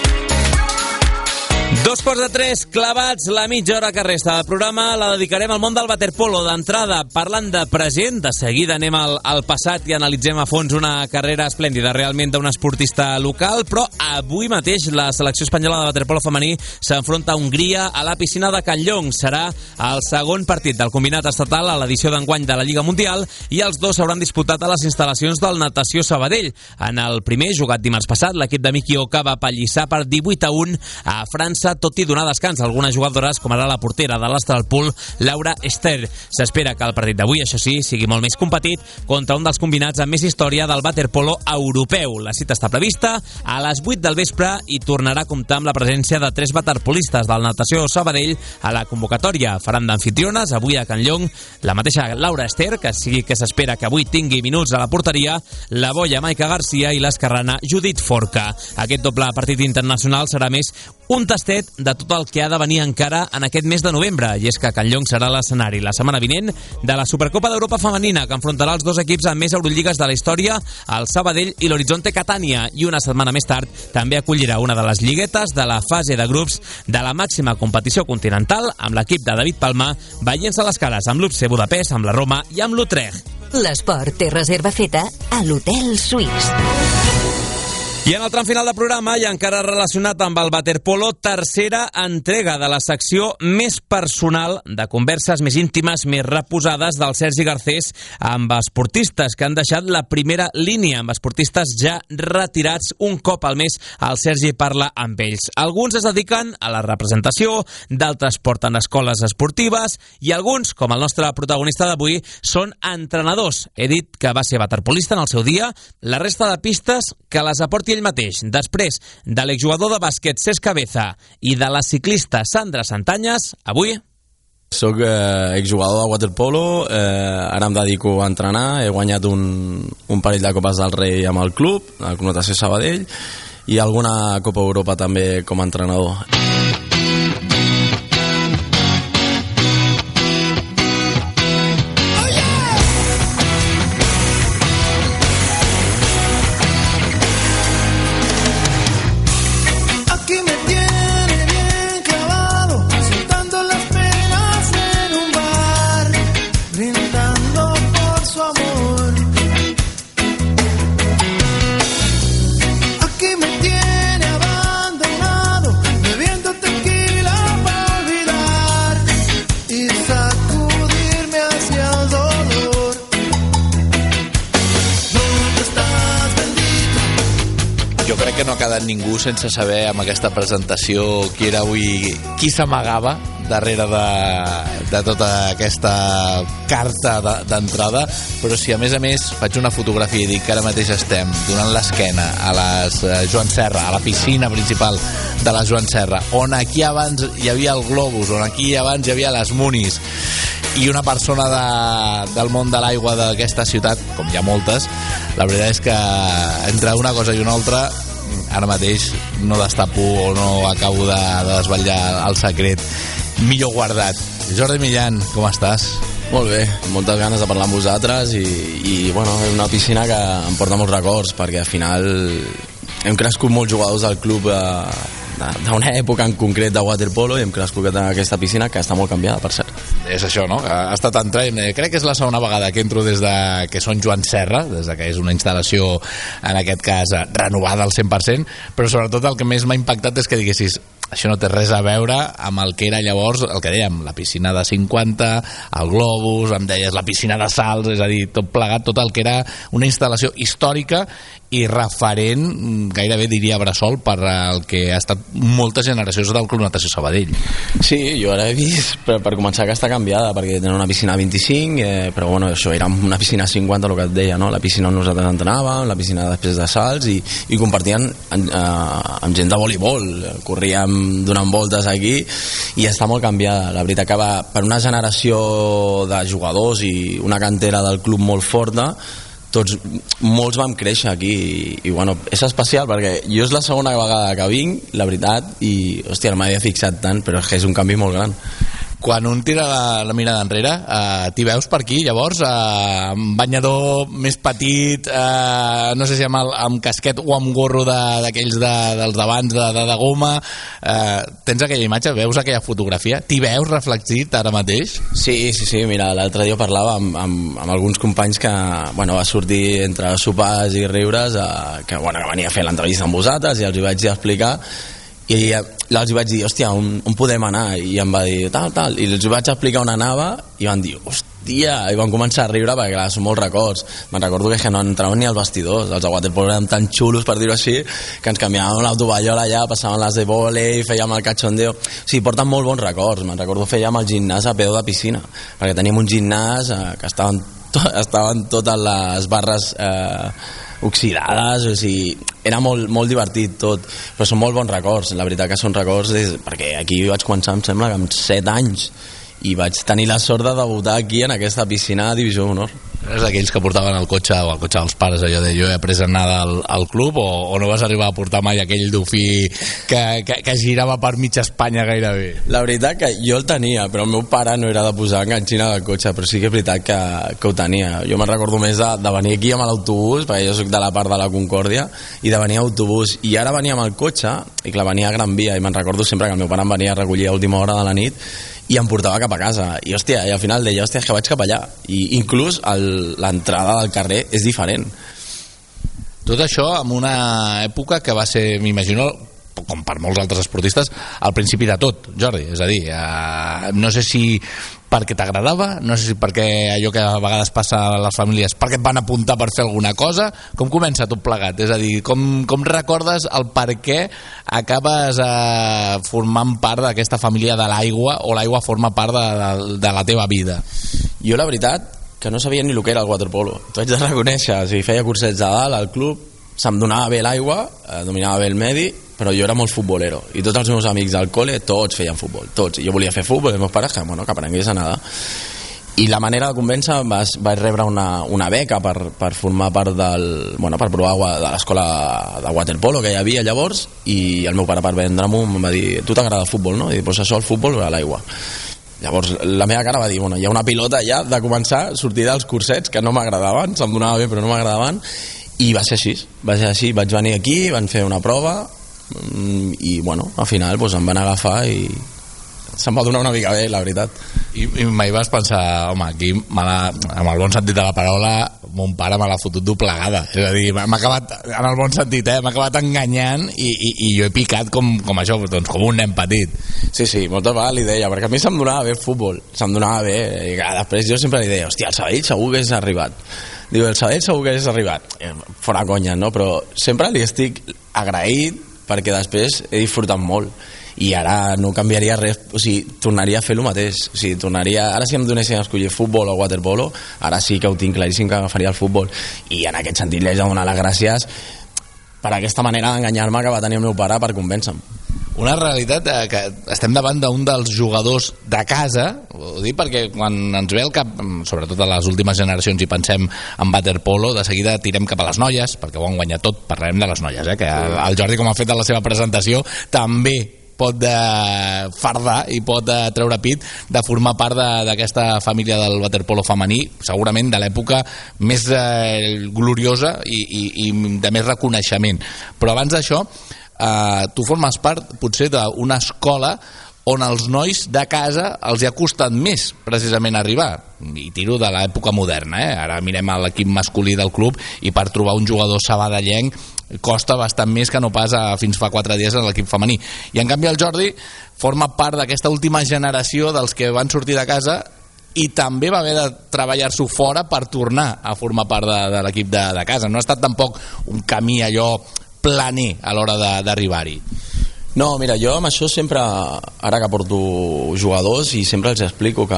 2:45, clavats, la mitja hora que resta del programa la dedicarem al món del waterpolo. D'entrada, parlant de present, de seguida anem al passat i analitzem a fons una carrera esplèndida, realment d'un esportista local, però avui mateix la selecció espanyola de waterpolo femení s'enfronta a Hongria a la piscina de Can Llong. Serà el segon partit del combinat estatal a l'edició d'enguany de la Lliga Mundial i els dos s'hauran disputat a les instal·lacions del Natació Sabadell. En el primer, jugat dimarts passat, l'equip de Miki Oka va pallissar per 18-1 a França, tot i donar descans a algunes jugadores, com ara la portera de l'Astralpool, Laura Ester. S'espera que el partit d'avui, això sí, sigui molt més competit contra un dels combinats amb més història del waterpolo europeu. La cita està prevista a les 8 del vespre i tornarà a comptar amb la presència de 3 waterpolistes del Natació Sabadell a la convocatòria. Faran d'anfitriones avui a Can Llong la mateixa Laura Ester, que s'espera que avui tingui minuts a la porteria, la boia Maica Garcia i l'esquerrana Judit Forca. Aquest doble partit internacional serà més un tastet de tot el que ha de venir encara en aquest mes de novembre, i és que Can Llong serà l'escenari la setmana vinent de la Supercopa d'Europa femenina, que enfrontarà els dos equips amb més Eurolligues de la història, el Sabadell i l'Horizonte Catània, i una setmana més tard també acollirà una de les lliguetes de la fase de grups de la màxima competició continental, amb l'equip de David Palma veient-se les cares amb l'UFC Budapest, amb la Roma i amb l'Utrecht. L'esport té reserva feta a l'Hotel Suís. I en el tram final del programa, i encara relacionat amb el waterpolo, tercera entrega de la secció més personal de converses més íntimes, més reposades del Sergi Garcés amb esportistes que han deixat la primera línia, amb esportistes ja retirats. Un cop al mes el Sergi parla amb ells. Alguns es dediquen a la representació, d'altres porten escoles esportives i alguns, com el nostre protagonista d'avui, són entrenadors. He dit que va ser waterpolista en el seu dia, la resta de pistes que les aporti ell mateix. Després de l'exjugador de bàsquet Cesc Cabeza i de la ciclista Sandra Santanyes, avui... Soc exjugador de waterpolo, ara em dedico a entrenar, he guanyat un parell de Copes del Rei amb el club, el Club Natació Sabadell, i alguna Copa Europa també com a entrenador. Que no ha quedat ningú sense saber amb aquesta presentació qui era avui, qui s'amagava darrere de tota aquesta carta d'entrada, però si a més faig una fotografia i dic que ara mateix estem donant l'esquena a les Joan Serra, a la piscina principal de la Joan Serra, on aquí abans hi havia el Globus, on aquí abans hi havia les Munis, i una persona del món de l'aigua d'aquesta ciutat, com hi ha moltes, la veritat és que entre una cosa i una altra ara mateix no destapo o no acabo de desvetllar el secret millor guardat. Jordi Millán, com estàs? Molt bé, moltes ganes de parlar amb vosaltres i bueno, és una piscina que em porta molts records perquè al final hem crescut molts jugadors del club d'una època en concret de waterpolo i hem crescut en aquesta piscina que està molt canviada, per cert. És això, no? Ha estat entrant, crec que és la segona vegada que entro des de que són Joan Serra, des de que és una instal·lació en aquest cas renovada al 100%, però sobretot el que més m'ha impactat és que diguessis això no té res a veure amb el que era llavors, el que dèiem, la piscina de 50, el Globus, em deies la piscina de salts, és a dir, tot plegat, tot el que era una instal·lació històrica i referent, gairebé diria bressol, per el que ha estat moltes generacions del Club Natació Sabadell. Sí, jo ara he vist, per començar, que està canviada, perquè tenen una piscina 25, però bueno, això era una piscina 50, el que et deia, no? La piscina on nosaltres entrenàvem, la piscina després de salts, i compartien amb gent de voleibol, corríem donant voltes aquí, i està molt canviada. La veritat que per una generació de jugadors i una cantera del club molt forta, molts vam créixer aquí i bueno, és especial perquè jo és la segona vegada que vinc, la veritat, i hòstia, no m'havia fixat tant, però és que és un canvi molt gran. Quan un tira la mirada enrere, t'hi veus per aquí, llavors, amb banyador més petit, no sé si amb casquet o amb gorro d'aquells dels d'abans de goma, tens aquella imatge, veus aquella fotografia, t'hi veus reflectit ara mateix? Sí, mira, l'altre dia parlava amb alguns companys que, bueno, va sortir entre sopars i riures, que venia a fer l'entrevista amb vosaltres i els hi vaig explicar, i els vaig dir, hòstia, on podem anar? I em va dir, tal, i els vaig explicar on anava i van dir, hòstia, i van començar a riure perquè clar, són molts records. Me'n recordo que no entraven ni als vestidors, els de waterpolo eren tan xulos, per dir-ho així, que ens canviàvem l'autoballola allà, passàvem les de vòlei, fèiem el cachondeo. O sigui, porten molt bons records. Me'n recordo fèiem el gimnàs a peu de piscina, perquè teníem un gimnàs que estaven totes les barres oxidades, o sigui, era molt divertit tot, però són molt bons records, la veritat que són records perquè aquí vaig començar, em sembla que amb 7 anys, i vaig tenir la sort de debutar aquí en aquesta piscina de Divisió d'Honor. És d'aquells que portaven el cotxe o el cotxe dels pares, allò de jo he après a anar al club, o no vas arribar a portar mai aquell dofí que girava per mitja Espanya gairebé? La veritat que jo el tenia, però el meu pare no era de posar enganxina del cotxe, però sí que és veritat que ho tenia. Jo me'n recordo més de venir aquí amb l'autobús, perquè jo soc de la part de la Concòrdia, i de venir a autobús, i ara venia amb el cotxe, i clar, venia a Gran Via, i me'n recordo sempre que el meu pare em venia a recollir a última hora de la nit, i em portava cap a casa, i hòstia, i al final deia, hòstia, és que vaig cap allà, i inclús l'entrada del carrer és diferent. Tot això en una època que va ser, m'imagino, com per molts altres esportistes, al principi de tot, Jordi, és a dir, no sé si perquè t'agradava, no sé si perquè allò que a vegades passa a les famílies, perquè et van apuntar per fer alguna cosa, com comença tot plegat? És a dir, com recordes el per què acabes formant part d'aquesta família de l'aigua, o l'aigua forma part de la teva vida? Jo la veritat que no sabia ni el que era el waterpolo, t'ho haig de reconèixer, o sigui, feia cursets de dalt al club, se'm donava bé l'aigua, dominava bé el medi, però jo era molt futbolero, i tots els meus amics del col·le, tots feien futbol, tots, i jo volia fer futbol, i els meus pares que aprengués a nedar, i la manera de convèncer vaig rebre una beca per formar part per provar de l'escola de waterpolo que hi havia llavors, i el meu pare, per vendre-m'ho, em va dir, tu t'agrada el futbol, no? I doncs això, el futbol a l'aigua. Llavors la meva cara va dir, bueno, hi ha una pilota ja de començar a sortir dels cursets que no m'agradaven, se'm donava bé però no m'agradaven, i va ser així, vaig venir aquí, van fer una prova, i bueno, al final doncs, em van agafar i se'm va donar una mica bé, la veritat. I mai vas pensar, home, aquí amb el bon sentit de la paraula, mon pare me l'ha fotut doblegada, és a dir, m'ha acabat, en el bon sentit, m'ha acabat enganyant, i jo he picat com això, doncs com un nen petit. Sí, moltes vegades li deia, perquè a mi se'm donava bé el futbol, se'm donava bé, i després jo sempre li deia, hòstia, el Sabadell segur que hagués arribat. Diu, el Sabadell segur que hagués arribat. Fora conya, no? Però sempre li estic agraït perquè després he disfrutat molt, i ara no canviaria res, o sigui, tornaria a fer el mateix, o sigui, ara si em donessin a escollir futbol o waterpolo, ara sí que ho tinc claríssim que agafaria el futbol, i en aquest sentit li he de donar les gràcies per aquesta manera d'enganyar-me que va tenir el meu pare per convèncer-me. Una realitat que estem davant d'un dels jugadors de casa, ho dic perquè quan ens ve el cap, sobretot a les últimes generacions, i pensem en waterpolo, de seguida tirem cap a les noies, perquè ho han guanyat tot, parlarem de les noies, que el Jordi, com ha fet a la seva presentació, també pot fardar i pot treure pit de formar part d'aquesta família del waterpolo femení, segurament de l'època més gloriosa i de més reconeixement. Però abans d'això, tu formes part potser d'una escola on els nois de casa els hi ha costat més precisament arribar, i tiro de l'època moderna, ara mirem a l'equip masculí del club, i per trobar un jugador sabadellenc costa bastant més que no pas fins fa 4 dies en l'equip femení, i en canvi el Jordi forma part d'aquesta última generació dels que van sortir de casa i també va haver de treballar-s'ho fora per tornar a formar part de l'equip de casa. No ha estat tampoc un camí allò planer a l'hora d'arribar-hi. No, mira, jo amb això sempre, ara que porto jugadors, i sempre els explico que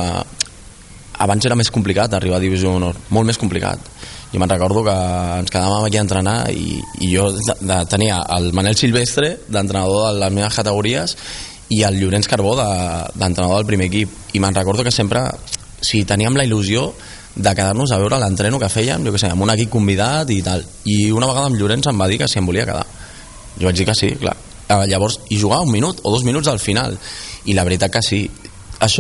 abans era més complicat arribar a Divisió d'Honor, molt més complicat. Jo me'n recordo que ens quedàvem aquí a entrenar i jo tenia el Manel Silvestre, d'entrenador de les meves categories, i el Llorenç Carbó, d'entrenador del primer equip. I me'n recordo que sempre teníem la il·lusió de quedar-nos a veure l'entreno que fèiem, jo què sé, amb un equip convidat i tal. I una vegada amb Llorenç em va dir que si em volia quedar. Jo vaig dir que sí, clar. Llavors, i jugava 1 minut o 2 minuts al final, i la veritat que sí. Això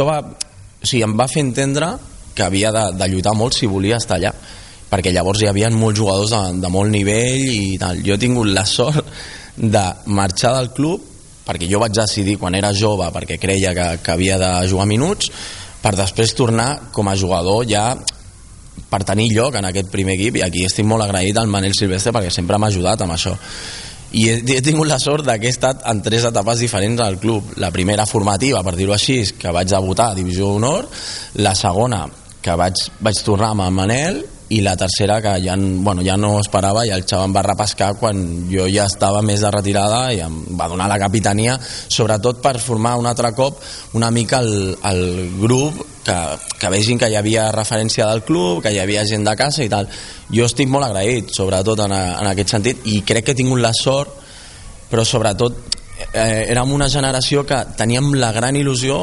em va fer entendre que havia de lluitar molt si volia estar allà, perquè llavors hi havia molts jugadors de molt nivell i tal. Jo he tingut la sort de marxar del club, perquè jo vaig decidir quan era jove, perquè creia que havia de jugar minuts, per després tornar com a jugador ja per tenir lloc en aquest primer equip, i aquí estic molt agraït al Manel Silvestre perquè sempre m'ha ajudat amb això. I he tingut la sort que he estat en 3 etapes diferents al club. La primera formativa, per dir-ho així, que vaig debutar a Divisió d'Honor, la segona que vaig tornar amb el Manel, i la tercera que ja no esperava, i el Xavi em va repescar quan jo ja estava més de retirada i em va donar la capitania, sobretot per formar un altre cop una mica el grup, que vegin que hi havia referència del club, que hi havia gent de casa i tal. Jo estic molt agraït, sobretot en aquest sentit, i crec que he tingut la sort, però sobretot érem una generació que teníem la gran il·lusió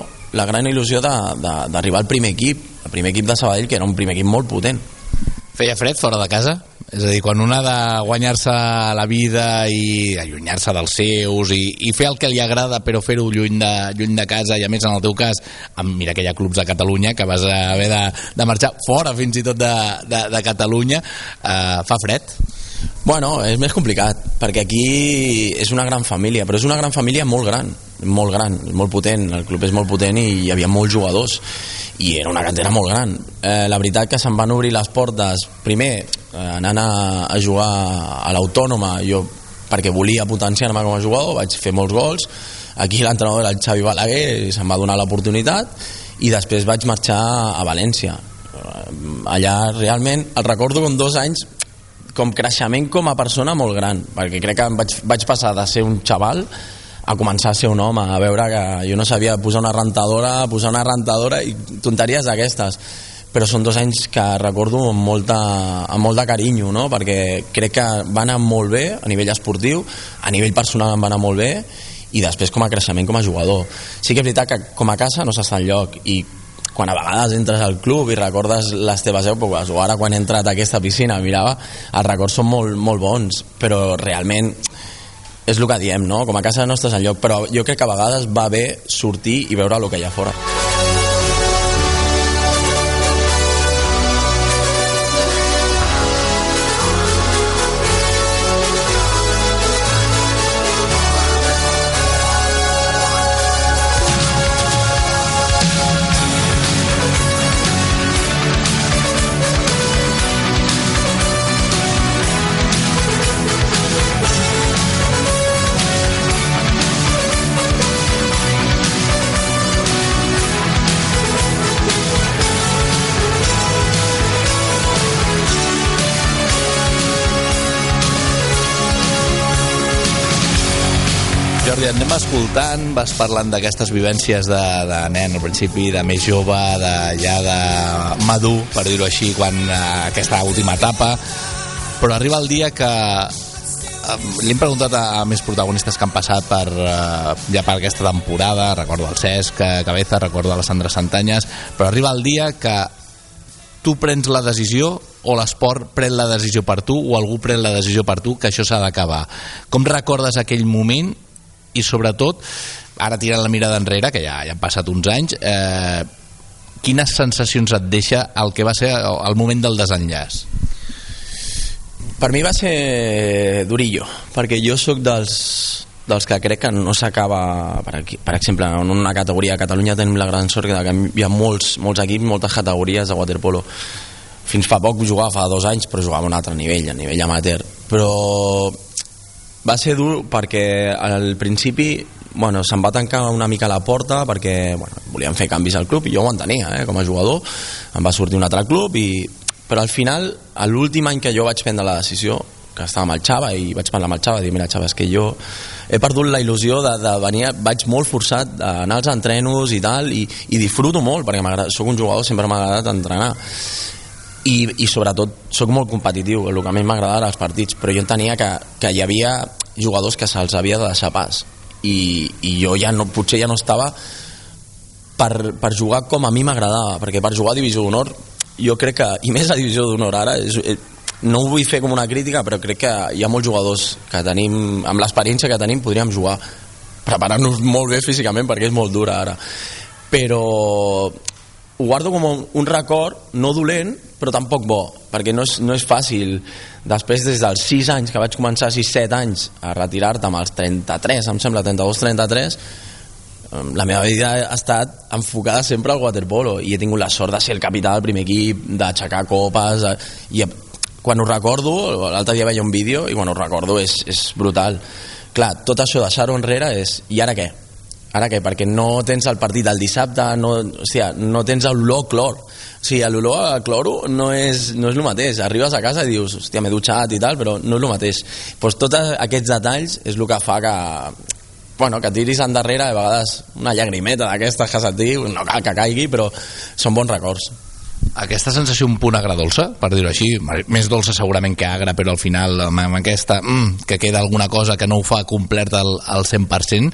d'arribar al primer equip, el primer equip de Sabadell, que era un primer equip molt potent. Feia fred fora de casa? És a dir, quan un ha de guanyar-se la vida i allunyar-se dels seus i fer el que li agrada, però fer-ho lluny de casa, i a més en el teu cas, mira que hi ha clubs de Catalunya que vas haver de marxar fora fins i tot de Catalunya, fa fred? Bueno, és més complicat, perquè aquí és una gran família, però és una gran família molt gran, molt potent. El club és molt potent i hi havia molts jugadors i era una cantera molt gran. La veritat que se'n van obrir les portes, primer anant a jugar a l'Autònoma, jo perquè volia potenciar-me com a jugador, vaig fer molts gols. Aquí l'entrenador era el Xavi Balaguer i se'm va donar l'oportunitat, i després vaig marxar a València. Allà realment el recordo com 2 anys com creixement com a persona molt gran, perquè crec que vaig passar de ser un xaval a començar a ser un home, a veure que jo no sabia posar una rentadora i tonteries d'aquestes, però són 2 anys que recordo amb molt de carinyo, no? Perquè crec que va anar molt bé a nivell esportiu, a nivell personal em va anar molt bé, i després com a creixement com a jugador. Sí que és veritat que com a casa no s'està enlloc, i quan a vegades entres al club i recordes les teves èpoques, o ara quan he entrat a aquesta piscina, mirava, els records són molt, molt bons, però realment és el que diem, no? Com a casa no estàs enlloc, però jo crec que a vegades va bé sortir i veure el que hi ha fora. Jordi, anem escoltant, vas parlant d'aquestes vivències de nen al principi, de més jove, de madur, per dir-ho així, quan aquesta última etapa, però arriba el dia que li hem preguntat a més protagonistes que han passat ja per aquesta temporada, recordo el Cesc Cabeza, recordo la Sandra Santanyes, però arriba el dia que tu prens la decisió, o l'esport pren la decisió per tu, o algú pren la decisió per tu, que això s'ha d'acabar. Com recordes aquell moment? I sobretot, ara tirant la mirada enrere, que ja han passat uns anys, quines sensacions et deixa el que va ser el moment del desenllaç? Per mi va ser durillo, perquè jo sóc dels que crec que no s'acaba, per exemple, en una categoria. A Catalunya tenim la gran sort que hi ha molts equips, moltes categories de waterpolo. Fins fa poc jugava, fa 2 anys, però jugava a un altre nivell, a nivell amateur. Però Va ser dur perquè al principi se'm va tancar una mica la porta perquè volíem fer canvis al club i jo ho entenia, com a jugador. Em va sortir un altre club però al final, a l'últim any que jo vaig prendre la decisió, que estava amb el Xava i vaig parlar amb el Xava i dir, mira Xava, és que jo he perdut la il·lusió de venir, vaig molt forçat a anar als entrenos i tal, i disfruto molt perquè soc un jugador, sempre m'ha agradat entrenar i sobretot soc molt competitiu, el que a mi m'agradava era els partits, però jo entenia que hi havia jugadors que se'ls havia de deixar pas i jo potser ja no estava per jugar com a mi m'agradava, perquè per jugar a Divisió d'Honor jo crec que, i més a Divisió d'Honor ara, no ho vull fer com una crítica, però crec que hi ha molts jugadors que tenim, amb l'experiència que tenim podríem jugar, preparant-nos molt bé físicament perquè és molt dura ara, però ho guardo com un record no dolent però tampoc bo, perquè no és fàcil després des dels 6 anys que vaig començar, 6-7 anys a retirar-te amb els 33, em sembla 32-33, la meva vida ha estat enfocada sempre al waterpolo i he tingut la sort de ser el capità del primer equip, d'aixecar copes i quan ho recordo, l'altre dia veia un vídeo i quan ho recordo és brutal. Clar, tot això deixar-ho enrere és i ara què? Ara què? Perquè no tens el partit del dissabte, no tens l'olor a clor. O sigui, l'olor a cloro no és el mateix. Arribes a casa i dius, hòstia, m'he dutxat i tal, però no és el mateix. Doncs tots aquests detalls és el que fa que tiris endarrere, a vegades una llagrimeta d'aquestes que se't diu, no cal que caigui, però són bons records. Aquesta sensació un punt agradolça, per dir-ho així, més dolça segurament que agra, però al final amb aquesta que queda alguna cosa que no ho fa complet al 100%,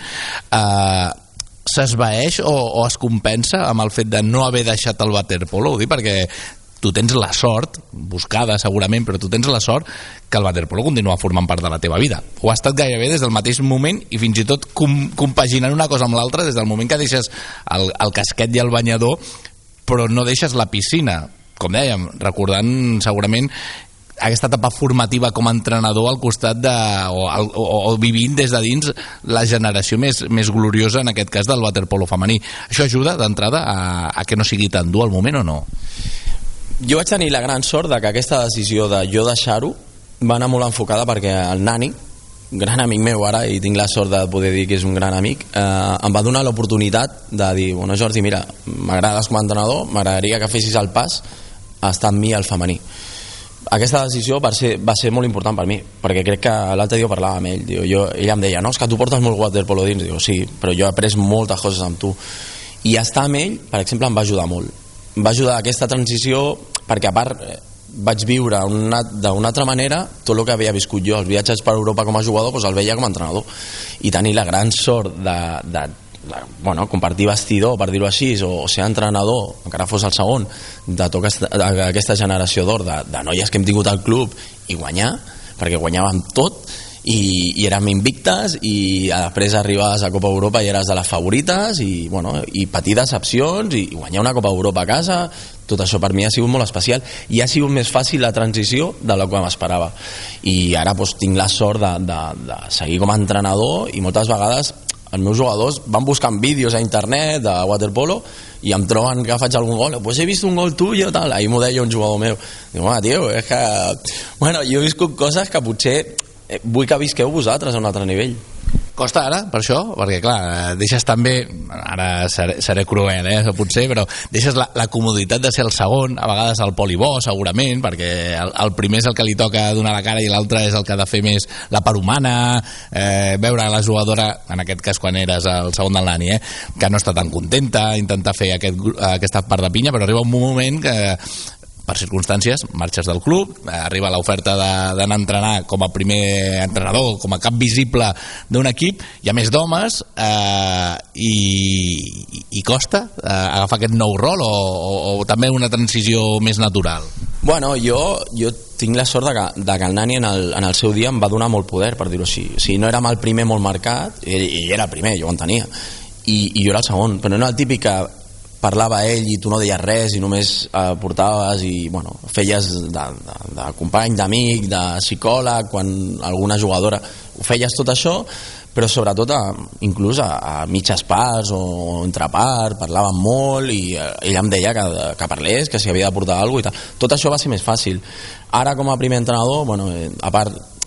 s'esvaeix o es compensa amb el fet de no haver deixat el waterpolo? Ho dic perquè tu tens la sort, buscada segurament, però tu tens la sort que el waterpolo continua formant part de la teva vida. Ho ha estat gairebé des del mateix moment i fins i tot compaginant una cosa amb l'altra des del moment que deixes el casquet i el banyador, però no deixes la piscina, com dèiem, recordant segurament aquesta etapa formativa com a entrenador al costat o vivint des de dins la generació més gloriosa, en aquest cas del waterpolo femení. Això ajuda d'entrada a que no sigui tan dur al moment o no? Jo vaig tenir la gran sort de que aquesta decisió de jo deixar-ho va anar molt enfocada perquè el Nani, gran amic meu ara, i tinc la sort de poder dir que és un gran amic, em va donar l'oportunitat de dir, bueno Jordi, mira, m'agrades com a entrenador, m'agradaria que fessis el pas a estar amb mi al femení. Aquesta decisió va ser molt important per mi, perquè crec que l'altre dia parlava amb ell, ell em deia, no, és que tu portes molt waterpolo dins, diu, sí, però jo he après moltes coses amb tu, i estar amb ell, per exemple, em va ajudar molt, em va ajudar aquesta transició, perquè a part vaig viure d'una altra manera tot el que havia viscut jo, els viatges per Europa com a jugador, doncs el veia com a entrenador, i tenir la gran sort de compartir vestidor, per dir-ho així, o ser entrenador, encara fos el segon, de tota aquesta generació d'or de noies que hem tingut al club i guanyar, perquè guanyàvem tot i érem invictes i després arribaves a Copa Europa i eres de les favorites i patir decepcions i guanyar una Copa Europa a casa, tot això per mi ha sigut molt especial i ha sigut més fàcil la transició de la que m'esperava i ara tinc la sort de seguir com a entrenador i moltes vegades els meus jugadors van buscant vídeos a internet de waterpolo i em troben que faig algun gol, pues he vist un gol tuyo tal, ahir m'ho deia un jugador meu, diu, tio, és que jo he viscut coses que potser vull que visqueu vosaltres a un altre nivell. Costa ara, per això? Perquè clar, deixes també, ara seré cruel, potser, però deixes la comoditat de ser el segon, a vegades el polibó, segurament, perquè el primer és el que li toca donar la cara i l'altre és el que ha de fer més la part humana, veure la jugadora, en aquest cas quan eres el segon del Nani, que no està tan contenta, intentar fer aquesta part de pinya, però arriba un moment que per circumstàncies, marxes del club, arriba l'oferta d'anar a entrenar com a primer entrenador, com a cap visible d'un equip, hi ha més d'homes i costa agafar aquest nou rol o també una transició més natural? Bueno, jo tinc la sort de que el Nani en el seu dia em va donar molt poder, per dir-ho així. O sigui, no érem el primer molt marcat, ell era el primer, jo ho entenia, i jo era el segon, però no era el típic que parlava ell i tu no deies res i només portaves i feies de company, d'amic, de psicòleg, quan alguna jugadora ho feies tot això, però sobretot inclús a mitges parts o entre parts, parlàvem molt i ell em deia que parlés, que si havia de portar alguna cosa i tal. Tot això va ser més fàcil. Ara com a primer entrenador, a part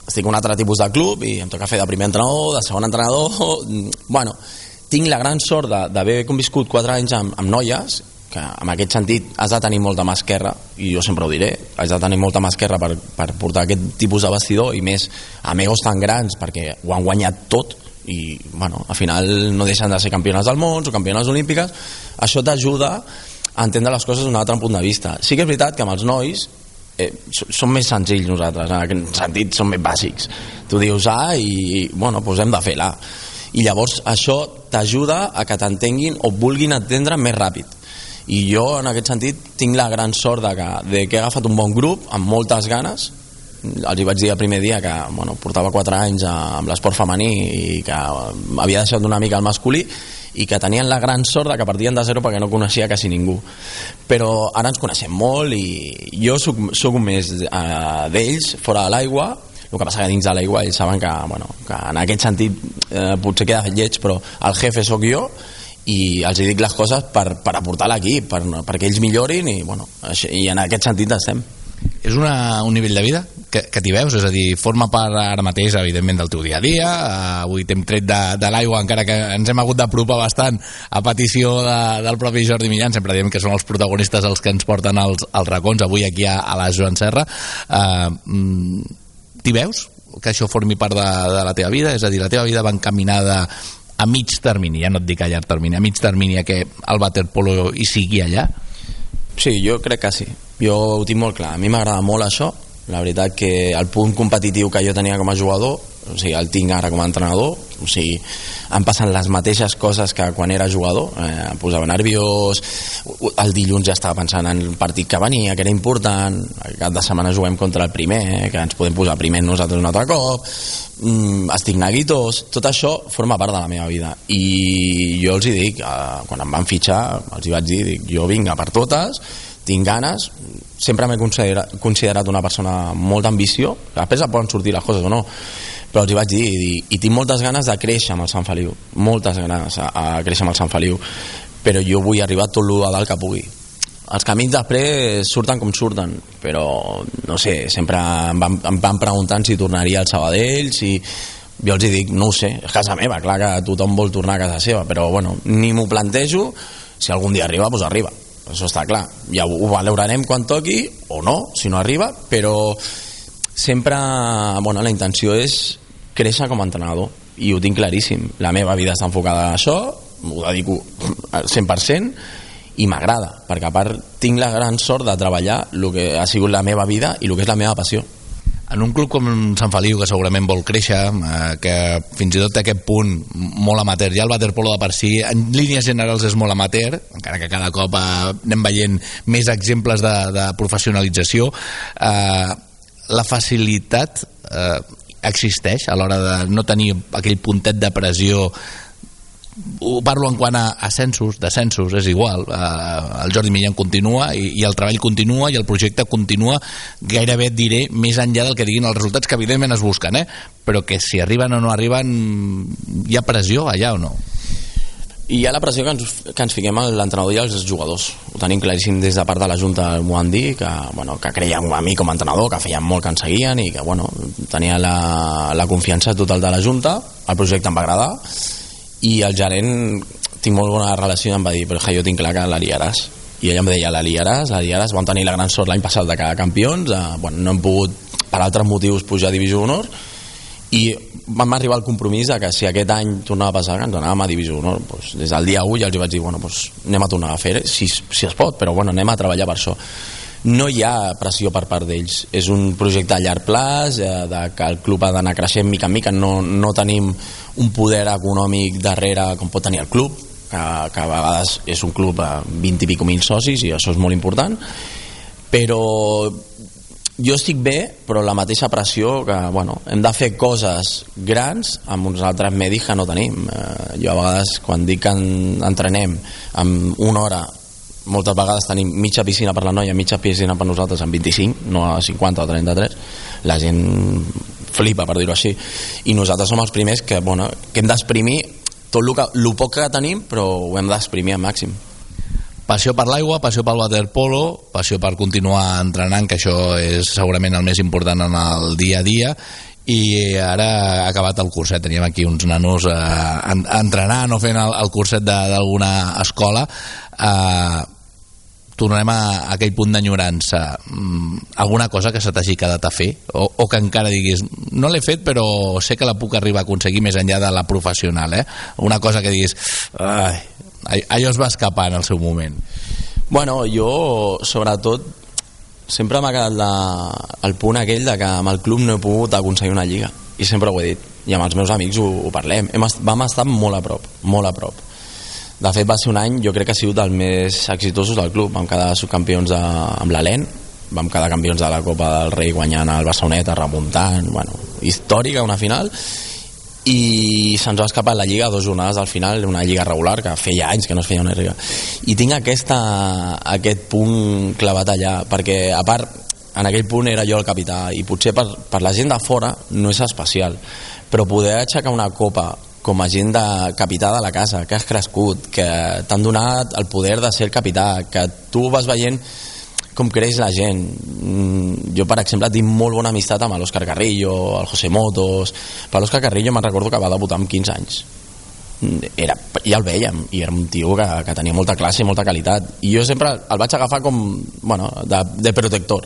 estic en un altre tipus de club i em toca fer de primer entrenador, de segon entrenador. Bueno, tinc la gran sort d'haver conviscut 4 anys amb noies, que en aquest sentit has de tenir molta mà esquerra, i jo sempre ho diré, has de tenir molta mà esquerra per portar aquest tipus de vestidor, i més amigos tan grans, perquè ho han guanyat tot, i bueno, al final no deixen de ser campiones del món o campiones olímpiques. Això t'ajuda a entendre les coses d'un altre punt de vista. Sí que és veritat que amb els nois som més senzills nosaltres, en aquest sentit som més bàsics. Tu dius A i bueno, doncs hem de fer l'A, i llavors això t'ajuda a que t'entenguin o vulguin entendre més ràpid. I jo en aquest sentit tinc la gran sort de que he agafat un bon grup amb moltes ganes. Els hi vaig dir el primer dia que bueno, portava 4 anys amb l'esport femení i que havia deixat una mica el masculí i que tenien la gran sort de que partien de zero perquè no coneixia quasi ningú, però ara ens coneixem molt i jo soc un més d'ells fora de l'aigua. El que passa que dins de l'aigua ells saben que, bueno, que en aquest sentit potser queda lleig, però el jefe sóc jo i els dic les coses per aportar l'equip, perquè ells millorin i, bueno, i en aquest sentit estem. És un nivell de vida que t'hi veus? És a dir, forma part ara mateix, evidentment, del teu dia a dia. Avui t'hem tret de l'aigua, encara que ens hem hagut d'apropar bastant a petició del propi Jordi Millán. Sempre diem que són els protagonistes els que ens porten els racons, avui aquí a la Joan Serra. T'hi veus? Que això formi part de la teva vida? És a dir, la teva vida va encaminada a mig termini, ja no et dic a llarg termini, a mig termini, a que el waterpolo hi sigui allà? Sí, jo crec que sí. Jo ho tinc molt clar. A mi m'agrada molt això. La veritat que el punt competitiu que jo tenia com a jugador, o sigui, el tinc ara com a entrenador. O sigui, em passen les mateixes coses que quan era jugador. Em posava nerviós, el dilluns ja estava pensant en el partit que venia, que era important, el cap de setmana juguem contra el primer, que ens podem posar primer nosaltres un altre cop, estic neguitós. Tot això forma part de la meva vida i jo els hi dic, quan em van fitxar els hi vaig dir, jo vinc a per totes, tinc ganes, sempre m'he considerat una persona molt d'ambició, després poden sortir les coses o no, però els hi vaig dir i tinc moltes ganes de créixer amb el Sant Feliu, moltes ganes a créixer amb el Sant Feliu, però jo vull arribar tot lo de dalt que pugui. Els camins després surten com surten, però no sé, sempre em van preguntant si tornaria al Sabadell, si jo els dic, no ho sé, és casa meva, clar que tothom vol tornar a casa seva, però bueno, ni m'ho plantejo, si algun dia arriba, doncs arriba, això està clar, ja ho valorarem quan toqui o no, si no arriba, però sempre, bueno, la intenció és créixer com a entrenador i ho tinc claríssim, la meva vida està enfocada a això, ho dedico al 100% i m'agrada, perquè a part tinc la gran sort de treballar el que ha sigut la meva vida i el que és la meva passió. En un club com Sant Feliu, que segurament vol créixer, que fins i tot té aquest punt molt amateur, ja el waterpolo de per si en línies generals és molt amateur, encara que cada cop anem veient més exemples de professionalització, la facilitat existeix a l'hora de no tenir aquell puntet de pressió. Ho parlo en quant a ascensos, descensos, és igual, el Jordi Millán continua i el treball continua i el projecte continua, gairebé et diré més enllà del que diguin els resultats, que evidentment es busquen, però que si arriben o no arriben hi ha pressió allà o no? Hi ha la pressió que ens fiquem a l'entrenador i als jugadors, ho tenim claríssim des de part de la Junta, m'ho han dit, que creien en mi com a entrenador, que feien molt que ens seguien i que tenia la confiança total de la Junta, el projecte em va agradar i el gerent, tinc molt bona relació, em va dir, però jo tinc clar que la liaràs, i ell em deia, la liaràs, vam tenir la gran sort l'any passat de quedar campions, no hem pogut per altres motius pujar a Divisió d'Honor i vam arribar al compromís de que si aquest any tornava a passar que ens anàvem a Divisió d'Honor, doncs, des del dia 1 ja els vaig dir, doncs, anem a tornar a fer si es pot, però anem a treballar per això. No hi ha pressió per part d'ells, és un projecte a llarg plaç, que el club ha d'anar creixent mica en mica, no tenim un poder econòmic darrere com pot tenir el club, que a vegades és un club a 20 i pico mil socis i això és molt important, però jo estic bé, però la mateixa pressió que hem de fer coses grans amb uns altres medis que no tenim. Jo a vegades quan dic que entrenem en una hora, moltes vegades tenim mitja piscina per la noia, mitja piscina per nosaltres en 25, no a 50 o 33, la gent flipa, per dir-ho així, i nosaltres som els primers que hem d'exprimir tot el poc que tenim, però ho hem d'exprimir al màxim. Passió per l'aigua, passió pel waterpolo, passió per continuar entrenant, que això és segurament el més important en el dia a dia, i ara ha acabat el curset. Teníem aquí uns nanos entrenant o fent el curset d'alguna escola. Tornem a aquell punt d'enyorança. Alguna cosa que se t'hagi quedat a fer o que encara diguis no l'he fet però sé que la puc arribar a aconseguir més enllà de la professional, una cosa que diguis allò es va escapar en el seu moment. Bueno, jo sobretot sempre m'ha quedat el punt aquell de que amb el club no he pogut aconseguir una lliga, i sempre ho he dit, i amb els meus amics ho parlem. Vam estar molt a prop. De fet va ser un any, jo crec que ha sigut dels més exitosos del club. Vam quedar subcampions amb l'Alen, vam quedar campions de la Copa del Rei guanyant el Barceloneta, remuntant, històrica, una final, i se'ns va escapar la lliga a 2 jornades al final, una lliga regular que feia anys que no es feia una lliga, i tinc aquest punt clavat allà, perquè a part en aquell punt era jo el capità, i potser per la gent de fora no és especial, però poder aixecar una copa com a gent de capità de la casa, que has crescut, que t'han donat el poder de ser el capità, que tu vas veient com creix la gent. Jo, per exemple, tinc molt bona amistat amb l'Òscar Carrillo, el José Motos. Per l'Òscar Carrillo me'n recordo que va debutar amb 15 anys. Ja el vèiem, i era un tio que tenia molta classe i molta qualitat. I jo sempre el vaig agafar com, de protector.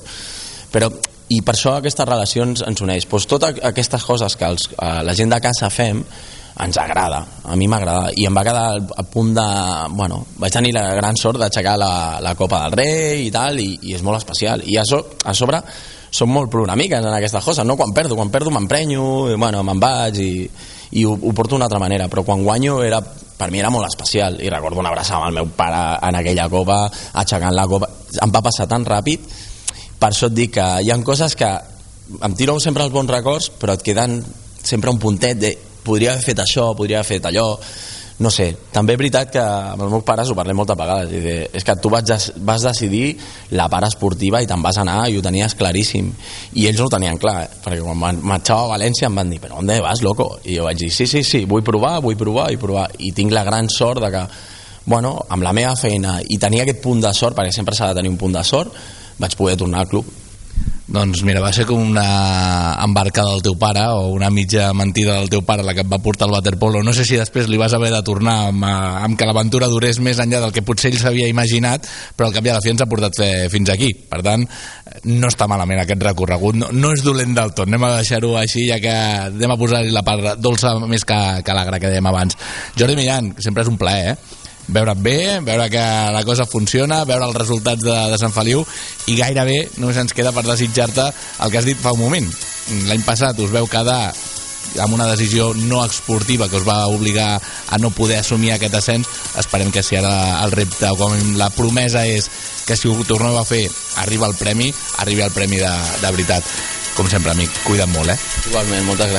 I per això aquestes relacions ens uneix. Totes aquestes coses que la gent de casa fem ens agrada, a mi m'agrada, i em va quedar a punt de... vaig tenir la gran sort d'aixecar la Copa del Rei i tal, i és molt especial. I a sobre som molt programiques en aquestes coses, no? Quan perdo m'emprenyo, me'n vaig i ho porto d'una altra manera, però quan guanyo per mi era molt especial, i recordo una abraçada amb el meu pare en aquella copa, aixecant la copa. Em va passar tan ràpid, per això et dic que hi ha coses que em tiro sempre els bons records, però et queden sempre un puntet de podria haver fet això, podria haver fet allò, no sé. També és veritat que amb els meus pares ho parlem moltes vegades, és que tu vas decidir la part esportiva i te'n vas anar, i ho tenies claríssim, i ells no ho tenien clar, perquè quan marxava a València em van dir, però on vas, loco? I jo vaig dir, sí, vull provar, i tinc la gran sort de que, amb la meva feina i tenir aquest punt de sort, perquè sempre s'ha de tenir un punt de sort, vaig poder tornar al club. Doncs mira, va ser com una embarcada del teu pare o una mitja mentida del teu pare la que et va portar al waterpolo. No sé si després li vas haver de tornar amb que l'aventura durés més enllà del que potser ell s'havia imaginat, però al cap i a la fi ens ha portat fins aquí. Per tant, no està malament aquest recorregut, no és dolent del tot. Anem a deixar-ho així, ja que anem a posar-hi la part dolça més que l'agra que dèiem abans. Jordi Millán, sempre és un plaer, veure't bé, veure que la cosa funciona, veure els resultats de Sant Feliu, i gairebé només ens queda per desitjar-te el que has dit fa un moment. L'any passat us veu quedar amb una decisió no esportiva que us va obligar a no poder assumir aquest ascens. Esperem que si ara el repte o com la promesa és que si ho torneu a fer arribi el premi de veritat. Com sempre, amic, cuida't molt, Igualment, moltes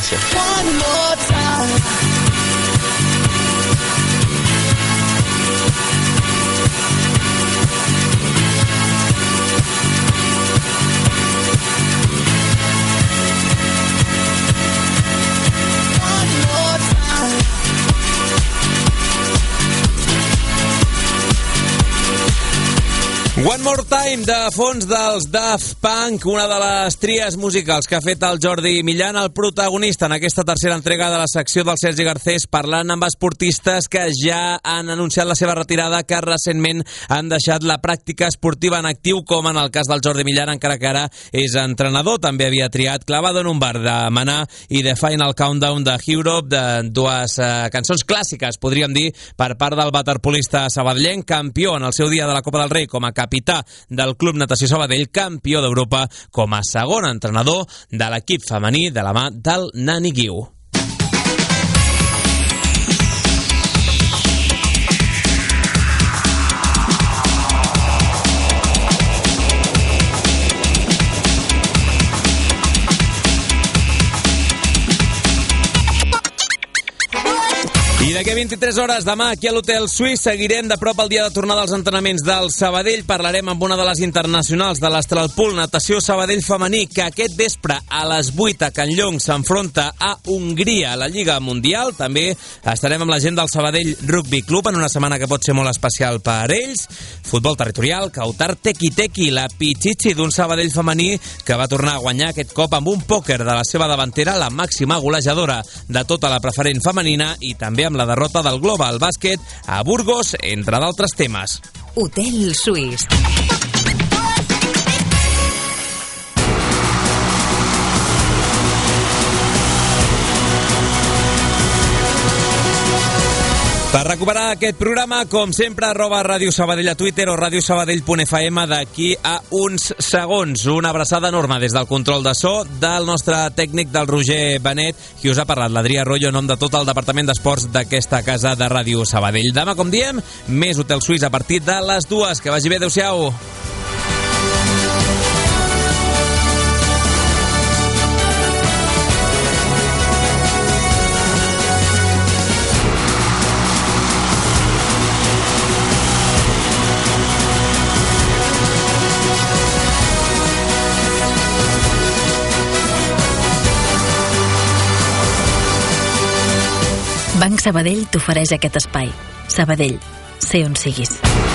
gràcies. One More Time, de fons dels Daft Punk, una de les tries musicals que ha fet el Jordi Millán, el protagonista en aquesta tercera entrega de la secció del Sergi Garcés, parlant amb esportistes que ja han anunciat la seva retirada, que recentment han deixat la pràctica esportiva en actiu, com en el cas del Jordi Millán, encara que ara és entrenador. També havia triat Clavado en un bar de Maná i The Final Countdown de Europe, de dues cançons clàssiques, podríem dir, per part del waterpolista sabadellenc, campió en el seu dia de la Copa del Rei com a capità del Club Natació Sabadell, campió d'Europa com a segon entrenador de l'equip femení de la mà del Nani Guiu. I d'aquí 23 hores, demà, aquí a l'Hotel Suís, seguirem de prop el dia de tornada als entrenaments del Sabadell. Parlarem amb una de les internacionals de l'Astralpool, Natació Sabadell femení, que aquest vespre a les 8 a Can Llong s'enfronta a Hongria a la Lliga Mundial. També estarem amb la gent del Sabadell Rugby Club en una setmana que pot ser molt especial per ells. Futbol territorial, Kautar Teki-Teki, la pitxitxi d'un Sabadell femení que va tornar a guanyar aquest cop amb un pòquer de la seva davantera, la màxima golejadora de tota la preferent femenina, i també amb la derrota del Global Bàsquet a Burgos, entre d'altres temes. Hotel Suís. Per recuperar aquest programa, com sempre, @Ràdio Sabadell a Twitter o radiosabadell.fm d'aquí a uns segons. Una abraçada enorme des del control de so del nostre tècnic, del Roger Benet, qui us ha parlat, l'Adrià Arroyo, en nom de tot el Departament d'Esports d'aquesta casa de Ràdio Sabadell. Demà, com diem, més Hotel Suís a partir de les 2. Que vagi bé, adeu-siau. Banc Sabadell t'ofereix aquest espai. Sabadell, sé on siguis.